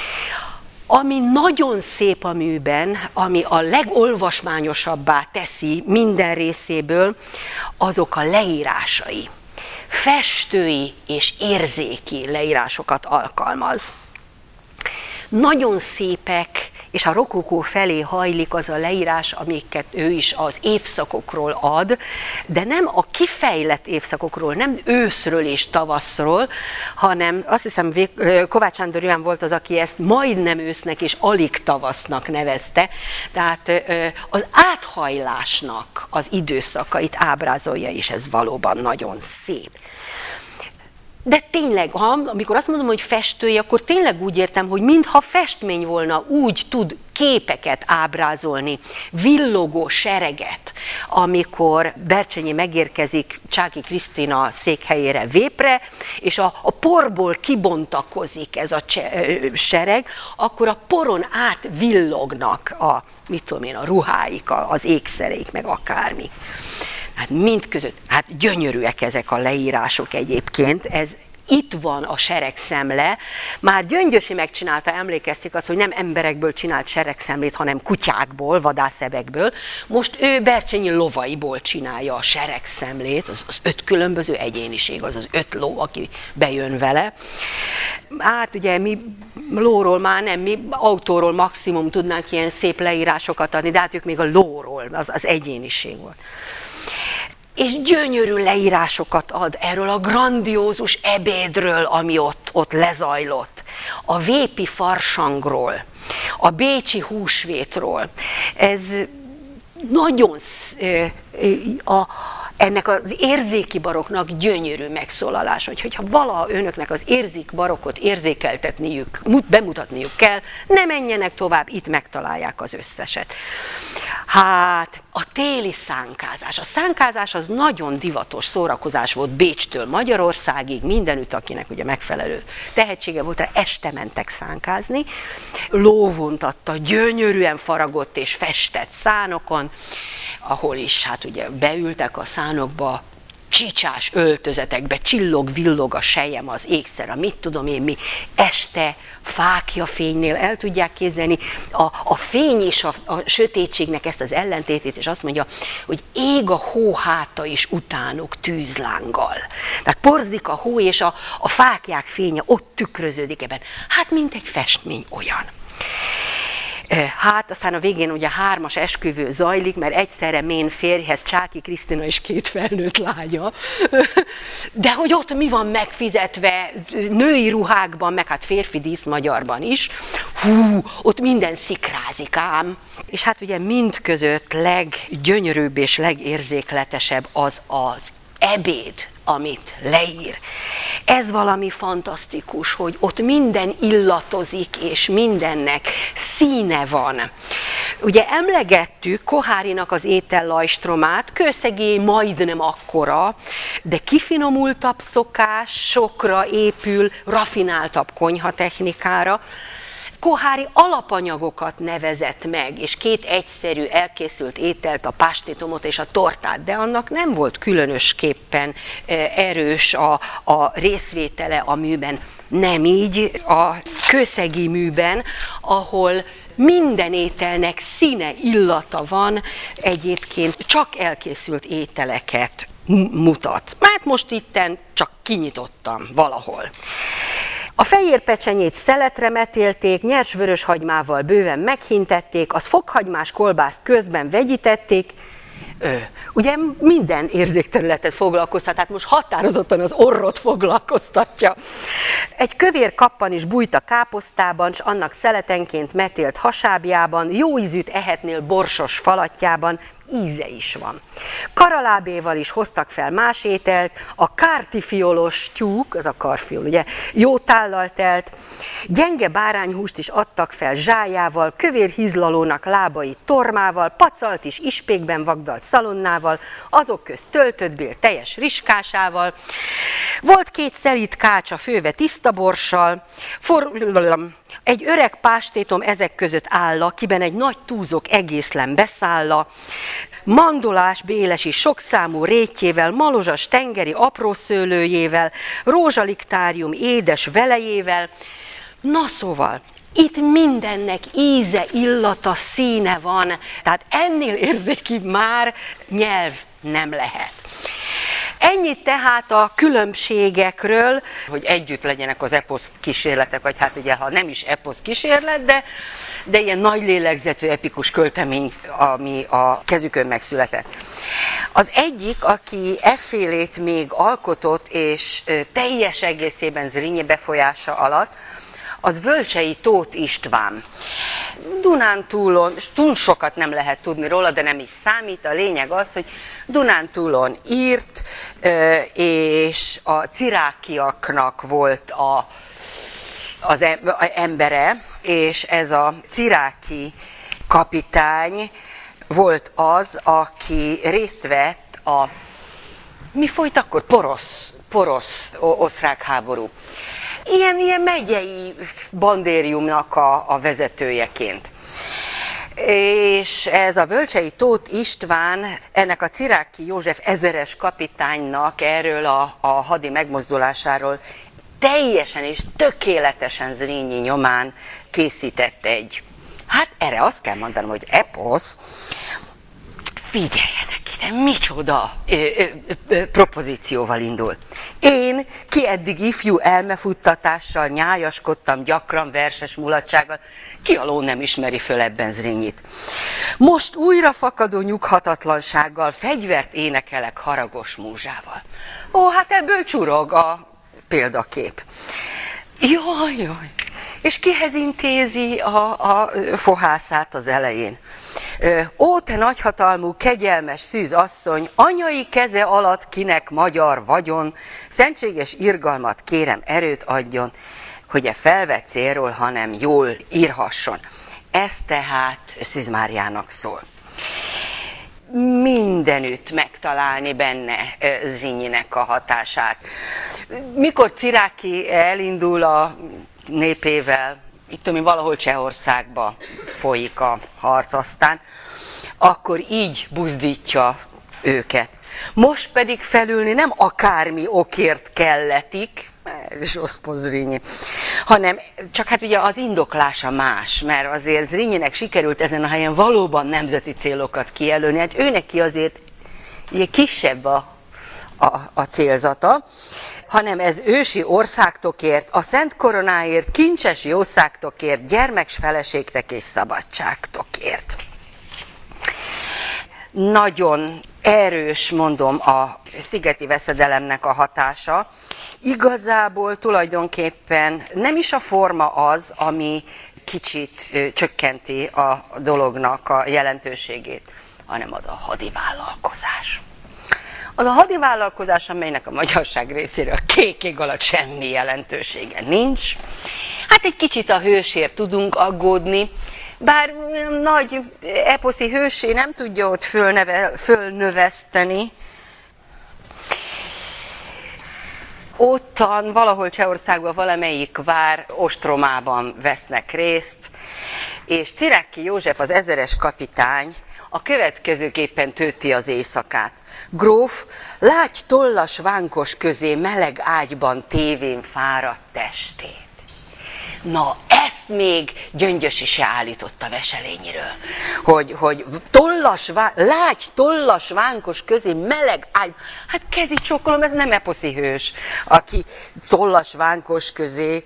Ami nagyon szép a műben, ami a legolvasmányosabbá teszi minden részéből, azok a leírásai. Festői és érzéki leírásokat alkalmaz. Nagyon szépek, és a rokokó felé hajlik az a leírás, amiket ő is az évszakokról ad, de nem a kifejlett évszakokról, nem őszről és tavaszról, hanem azt hiszem Kovács Sándor Iván volt az, aki ezt majdnem ősznek és alig tavasznak nevezte, tehát az áthajlásnak az időszakait ábrázolja, és ez valóban nagyon szép. De tényleg, amikor azt mondom, hogy festői, akkor tényleg úgy értem, hogy mintha festmény volna, úgy tud képeket ábrázolni, villogó sereget, amikor Bercsenyi megérkezik Csáky Krisztina székhelyére Vépre, és a porból kibontakozik ez a sereg, akkor a poron át villognak a ruháik, az ékszereik, meg akármi. Hát mindközött, hát gyönyörűek ezek a leírások egyébként, ez itt van a seregszemle. Már Gyöngyösi megcsinálta, emlékezték azt, hogy nem emberekből csinált seregszemlét, hanem kutyákból, vadászebekből. Most ő Bercsenyi lovaiból csinálja a seregszemlét, az 5 különböző egyéniség, az 5 ló, aki bejön vele. Hát ugye mi lóról már nem, mi autóról maximum tudnánk ilyen szép leírásokat adni, de hát ők még a lóról, az egyéniség volt. És gyönyörű leírásokat ad erről a grandiózus ebédről, ami ott lezajlott, a vépi farsangról, a bécsi húsvétról. Ez nagyon ennek az érzéki baroknak gyönyörű megszólalás, hogyha valaha önöknek az érzéki barokot érzékeltetniük, bemutatniuk kell, ne menjenek tovább, itt megtalálják az összeset. Hát a téli szánkázás. A szánkázás az nagyon divatos szórakozás volt Bécstől Magyarországig, mindenütt, akinek ugye megfelelő tehetsége volt rá, este mentek szánkázni, lóvontatta, gyönyörűen faragott és festett szánokon, ahol is hát ugye beültek a szánokba, csicsás öltözetekbe, csillog-villog a sejem, az ékszer, a mit tudom én mi, este fákja fénynél el tudják képzelni a fény és a sötétségnek ezt az ellentétét, és azt mondja, hogy ég a hó háta is utánuk tűzlánggal. Tehát porzik a hó, és a fáklyák fénye ott tükröződik ebben. Hát, mint egy festmény olyan. Hát aztán a végén ugye 3-as esküvő zajlik, mert egyszerre Mén férjhez Csáky Krisztina és 2 felnőtt lánya. De hogy ott mi van megfizetve női ruhákban, meg hát férfi díszmagyarban is, ott minden szikrázik ám. És hát ugye mindközött leggyönyörűbb és legérzékletesebb az ebéd, amit leír. Ez valami fantasztikus, hogy ott minden illatozik, és mindennek színe van. Ugye emlegettük Kohárinak az étellajstromát, kőszegély majdnem akkora, de kifinomultabb szokásokra épül, rafináltabb konyhatechnikára. Kohári alapanyagokat nevezett meg, és 2 egyszerű elkészült ételt, a pastétomot és a tortát, de annak nem volt különösképpen erős a részvétele a műben. Nem így a kőszegi műben, ahol minden ételnek színe, illata van, egyébként csak elkészült ételeket mutat. Hát most itten csak kinyitottam valahol. A fehér pecsenyét szeletre metélték, nyers vöröshagymával bőven meghintették, az fokhagymás kolbászt közben vegyítették. Ugye minden érzékterületet foglalkoztat, tehát most határozottan az orrot foglalkoztatja. Egy kövér kappan is bújt a káposztában, s annak szeletenként metélt hasábjában, jó ízűt ehetnél borsos falatjában, íze is van. Karalábéval is hoztak fel más ételt, a kártifiolos tyúk, az a karfiol, ugye, jó tállal telt, gyenge bárányhúst is adtak fel zsájával, kövér hízlalónak lábai tormával, pacalt is ispékben vagdalt szalonnával, azok közt töltött bél teljes riskásával, volt 2 szelíd kácsa főve tiszta borssal, egy öreg pástétom ezek között álla, kiben egy nagy túzok egészlen beszálla, mandolás bélesi sokszámú rétjével, malozsas tengeri aprószőlőjével, rózsaliktárium édes velejével. Na szóval, itt mindennek íze, illata, színe van, tehát ennél érzékibb már nyelv nem lehet. Ennyit tehát a különbségekről, hogy együtt legyenek az eposz kísérletek, vagy hát ugye, ha nem is eposz kísérlet, de ilyen nagy lélegzetű epikus költemény, ami a kezükön megszületett. Az egyik, aki effélét még alkotott, és teljes egészében Zrínyi befolyása alatt, az Völcsei Tóth István. Dunántúlon, túl sokat nem lehet tudni róla, de nem is számít. A lényeg az, hogy Dunántúlon írt, és a cirákiaknak volt az embere, és ez a ciráki kapitány volt az, aki részt vett mi folyt akkor? Porosz-osztrák háború. Ilyen megyei bandériumnak a vezetőjeként. És ez a Völcsei Tóth István, ennek a Ciráki József ezeres kapitánynak erről a hadi megmozdulásáról teljesen és tökéletesen Zrínyi nyomán készített hát erre azt kell mondanom, hogy eposz. Figyeljenek ide, micsoda propozícióval indul. Én, ki eddig ifjú elmefuttatással nyájaskodtam gyakran verses mulatsággal, ki alól nem ismeri föl ebben Zrínyit. Most újra fakadó nyughatatlansággal fegyvert énekelek haragos múzsával. Ó, hát ebből csurog a példakép. Jaj. És kihez intézi a fohászát az elején? Ó, te nagyhatalmú, kegyelmes szűz asszony, anyai keze alatt kinek magyar vagyon, szentséges irgalmat kérem, erőt adjon, hogy e felvett célról, hanem jól írhasson. Ez tehát Szűz Máriának szól. Mindenütt megtalálni benne Zrínyinek a hatását. Mikor Ciráki elindul a népével, itt ami valahol Csehországba folyik a harc aztán, akkor így buzdítja őket. most pedig felülni nem akármi okért kelletik, ez is Zrínyi, hanem csak hát ugye az indoklása más, mert azért Zrínyinek sikerült ezen a helyen valóban nemzeti célokat kijelölni, hát ő neki azért ugye kisebb a célzata, hanem ez ősi országtokért, a Szent Koronáért, kincsesi országtokért, gyermeks feleségtek és szabadságtokért. Nagyon erős, mondom, a szigeti veszedelemnek a hatása. Igazából tulajdonképpen nem is a forma az, ami kicsit csökkenti a dolognak a jelentőségét, hanem az a hadivállalkozás. Az a hadivállalkozás, amelynek a magyarság részéről a kék ég alatt semmi jelentősége nincs. Hát egy kicsit a hősért tudunk aggódni, bár nagy eposzi hősé nem tudja ott fölnöveszteni. Ottan valahol Csehországban valamelyik vár ostromában vesznek részt, és Cziráky József, az 1000-es kapitány a következőképpen tölti az éjszakát. Gróf, lágy tollas vánkos közé meleg ágyban tévén fáradt testét. Na, ezt még Gyöngyösi se állította Veselényiről, hogy lágy tollas vánkos közé meleg ágy. Hát kezi csókolom, ez nem eposzi hős, aki tollas vánkos közé.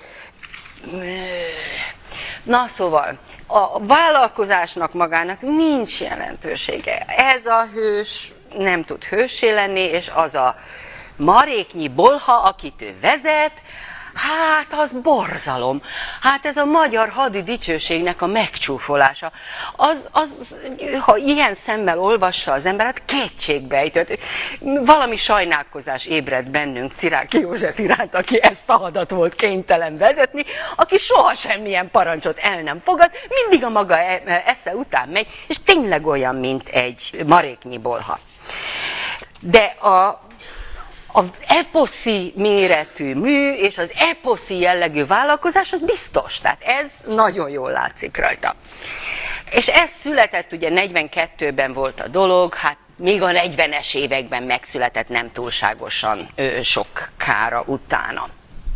Na szóval, a vállalkozásnak magának nincs jelentősége. Ez a hős nem tud hőssé lenni, és az a maréknyi bolha, akit ő vezet, hát az borzalom. Hát ez a magyar hadi dicsőségnek a megcsúfolása. Ha ilyen szemmel olvassa az ember, hát kétségbejtött. Valami sajnálkozás ébred bennünk Cziráky József iránt, aki ezt a hadat volt kénytelen vezetni, aki soha semmilyen parancsot el nem fogad, mindig a maga esze után megy, és tényleg olyan, mint egy maréknyi bolha. De az eposzi méretű mű és az eposzi jellegű vállalkozás az biztos, tehát ez nagyon jól látszik rajta. És ez született, ugye 42-ben volt a dolog, hát még a 40-es években megszületett, nem túlságosan sokára utána.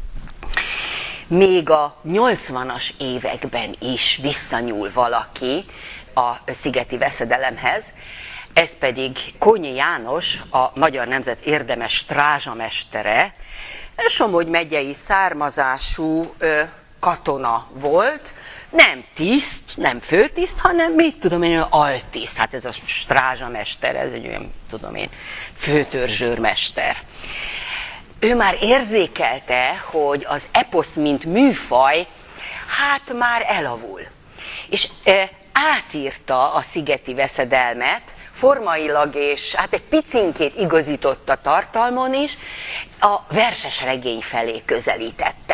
Még a 80-as években is visszanyúl valaki a szigeti veszedelemhez, ez pedig Konyi János, a Magyar Nemzet érdemes strázsamestere, Somogy megyei származású katona volt, nem tiszt, nem főtiszt, hanem mit tudom én, altiszt. Hát ez a strázsamester, ez egy olyan, tudom én, főtörzsőrmester. Ő már érzékelte, hogy az eposz, mint műfaj, hát már elavul. És átírta a szigeti veszedelmet, formailag és hát egy picinkét igazított a tartalmon is, a verses regény felé közelítette.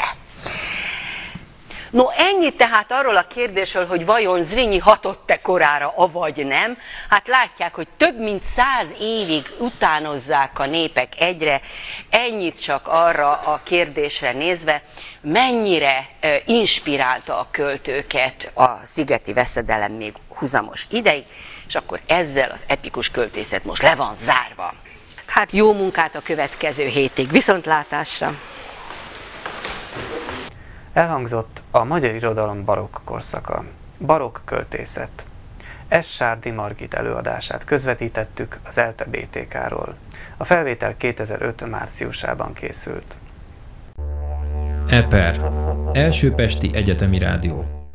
No, ennyi tehát arról a kérdésről, hogy vajon Zrínyi hatott-e korára, avagy nem. Hát látják, hogy több mint 100 évig utánozzák a népek egyre, ennyit csak arra a kérdésre nézve, mennyire inspirálta a költőket a szigeti veszedelem még húzamos ideig, és akkor ezzel az epikus költészet most le van zárva. Hát jó munkát a következő hétig, viszontlátásra! Elhangzott a magyar irodalom barokk korszaka, barokk költészet. Sárdi Margit előadását közvetítettük az ELTE BTK-ról. A felvétel 2005. márciusában készült. EPER, Első Pesti Egyetemi Rádió.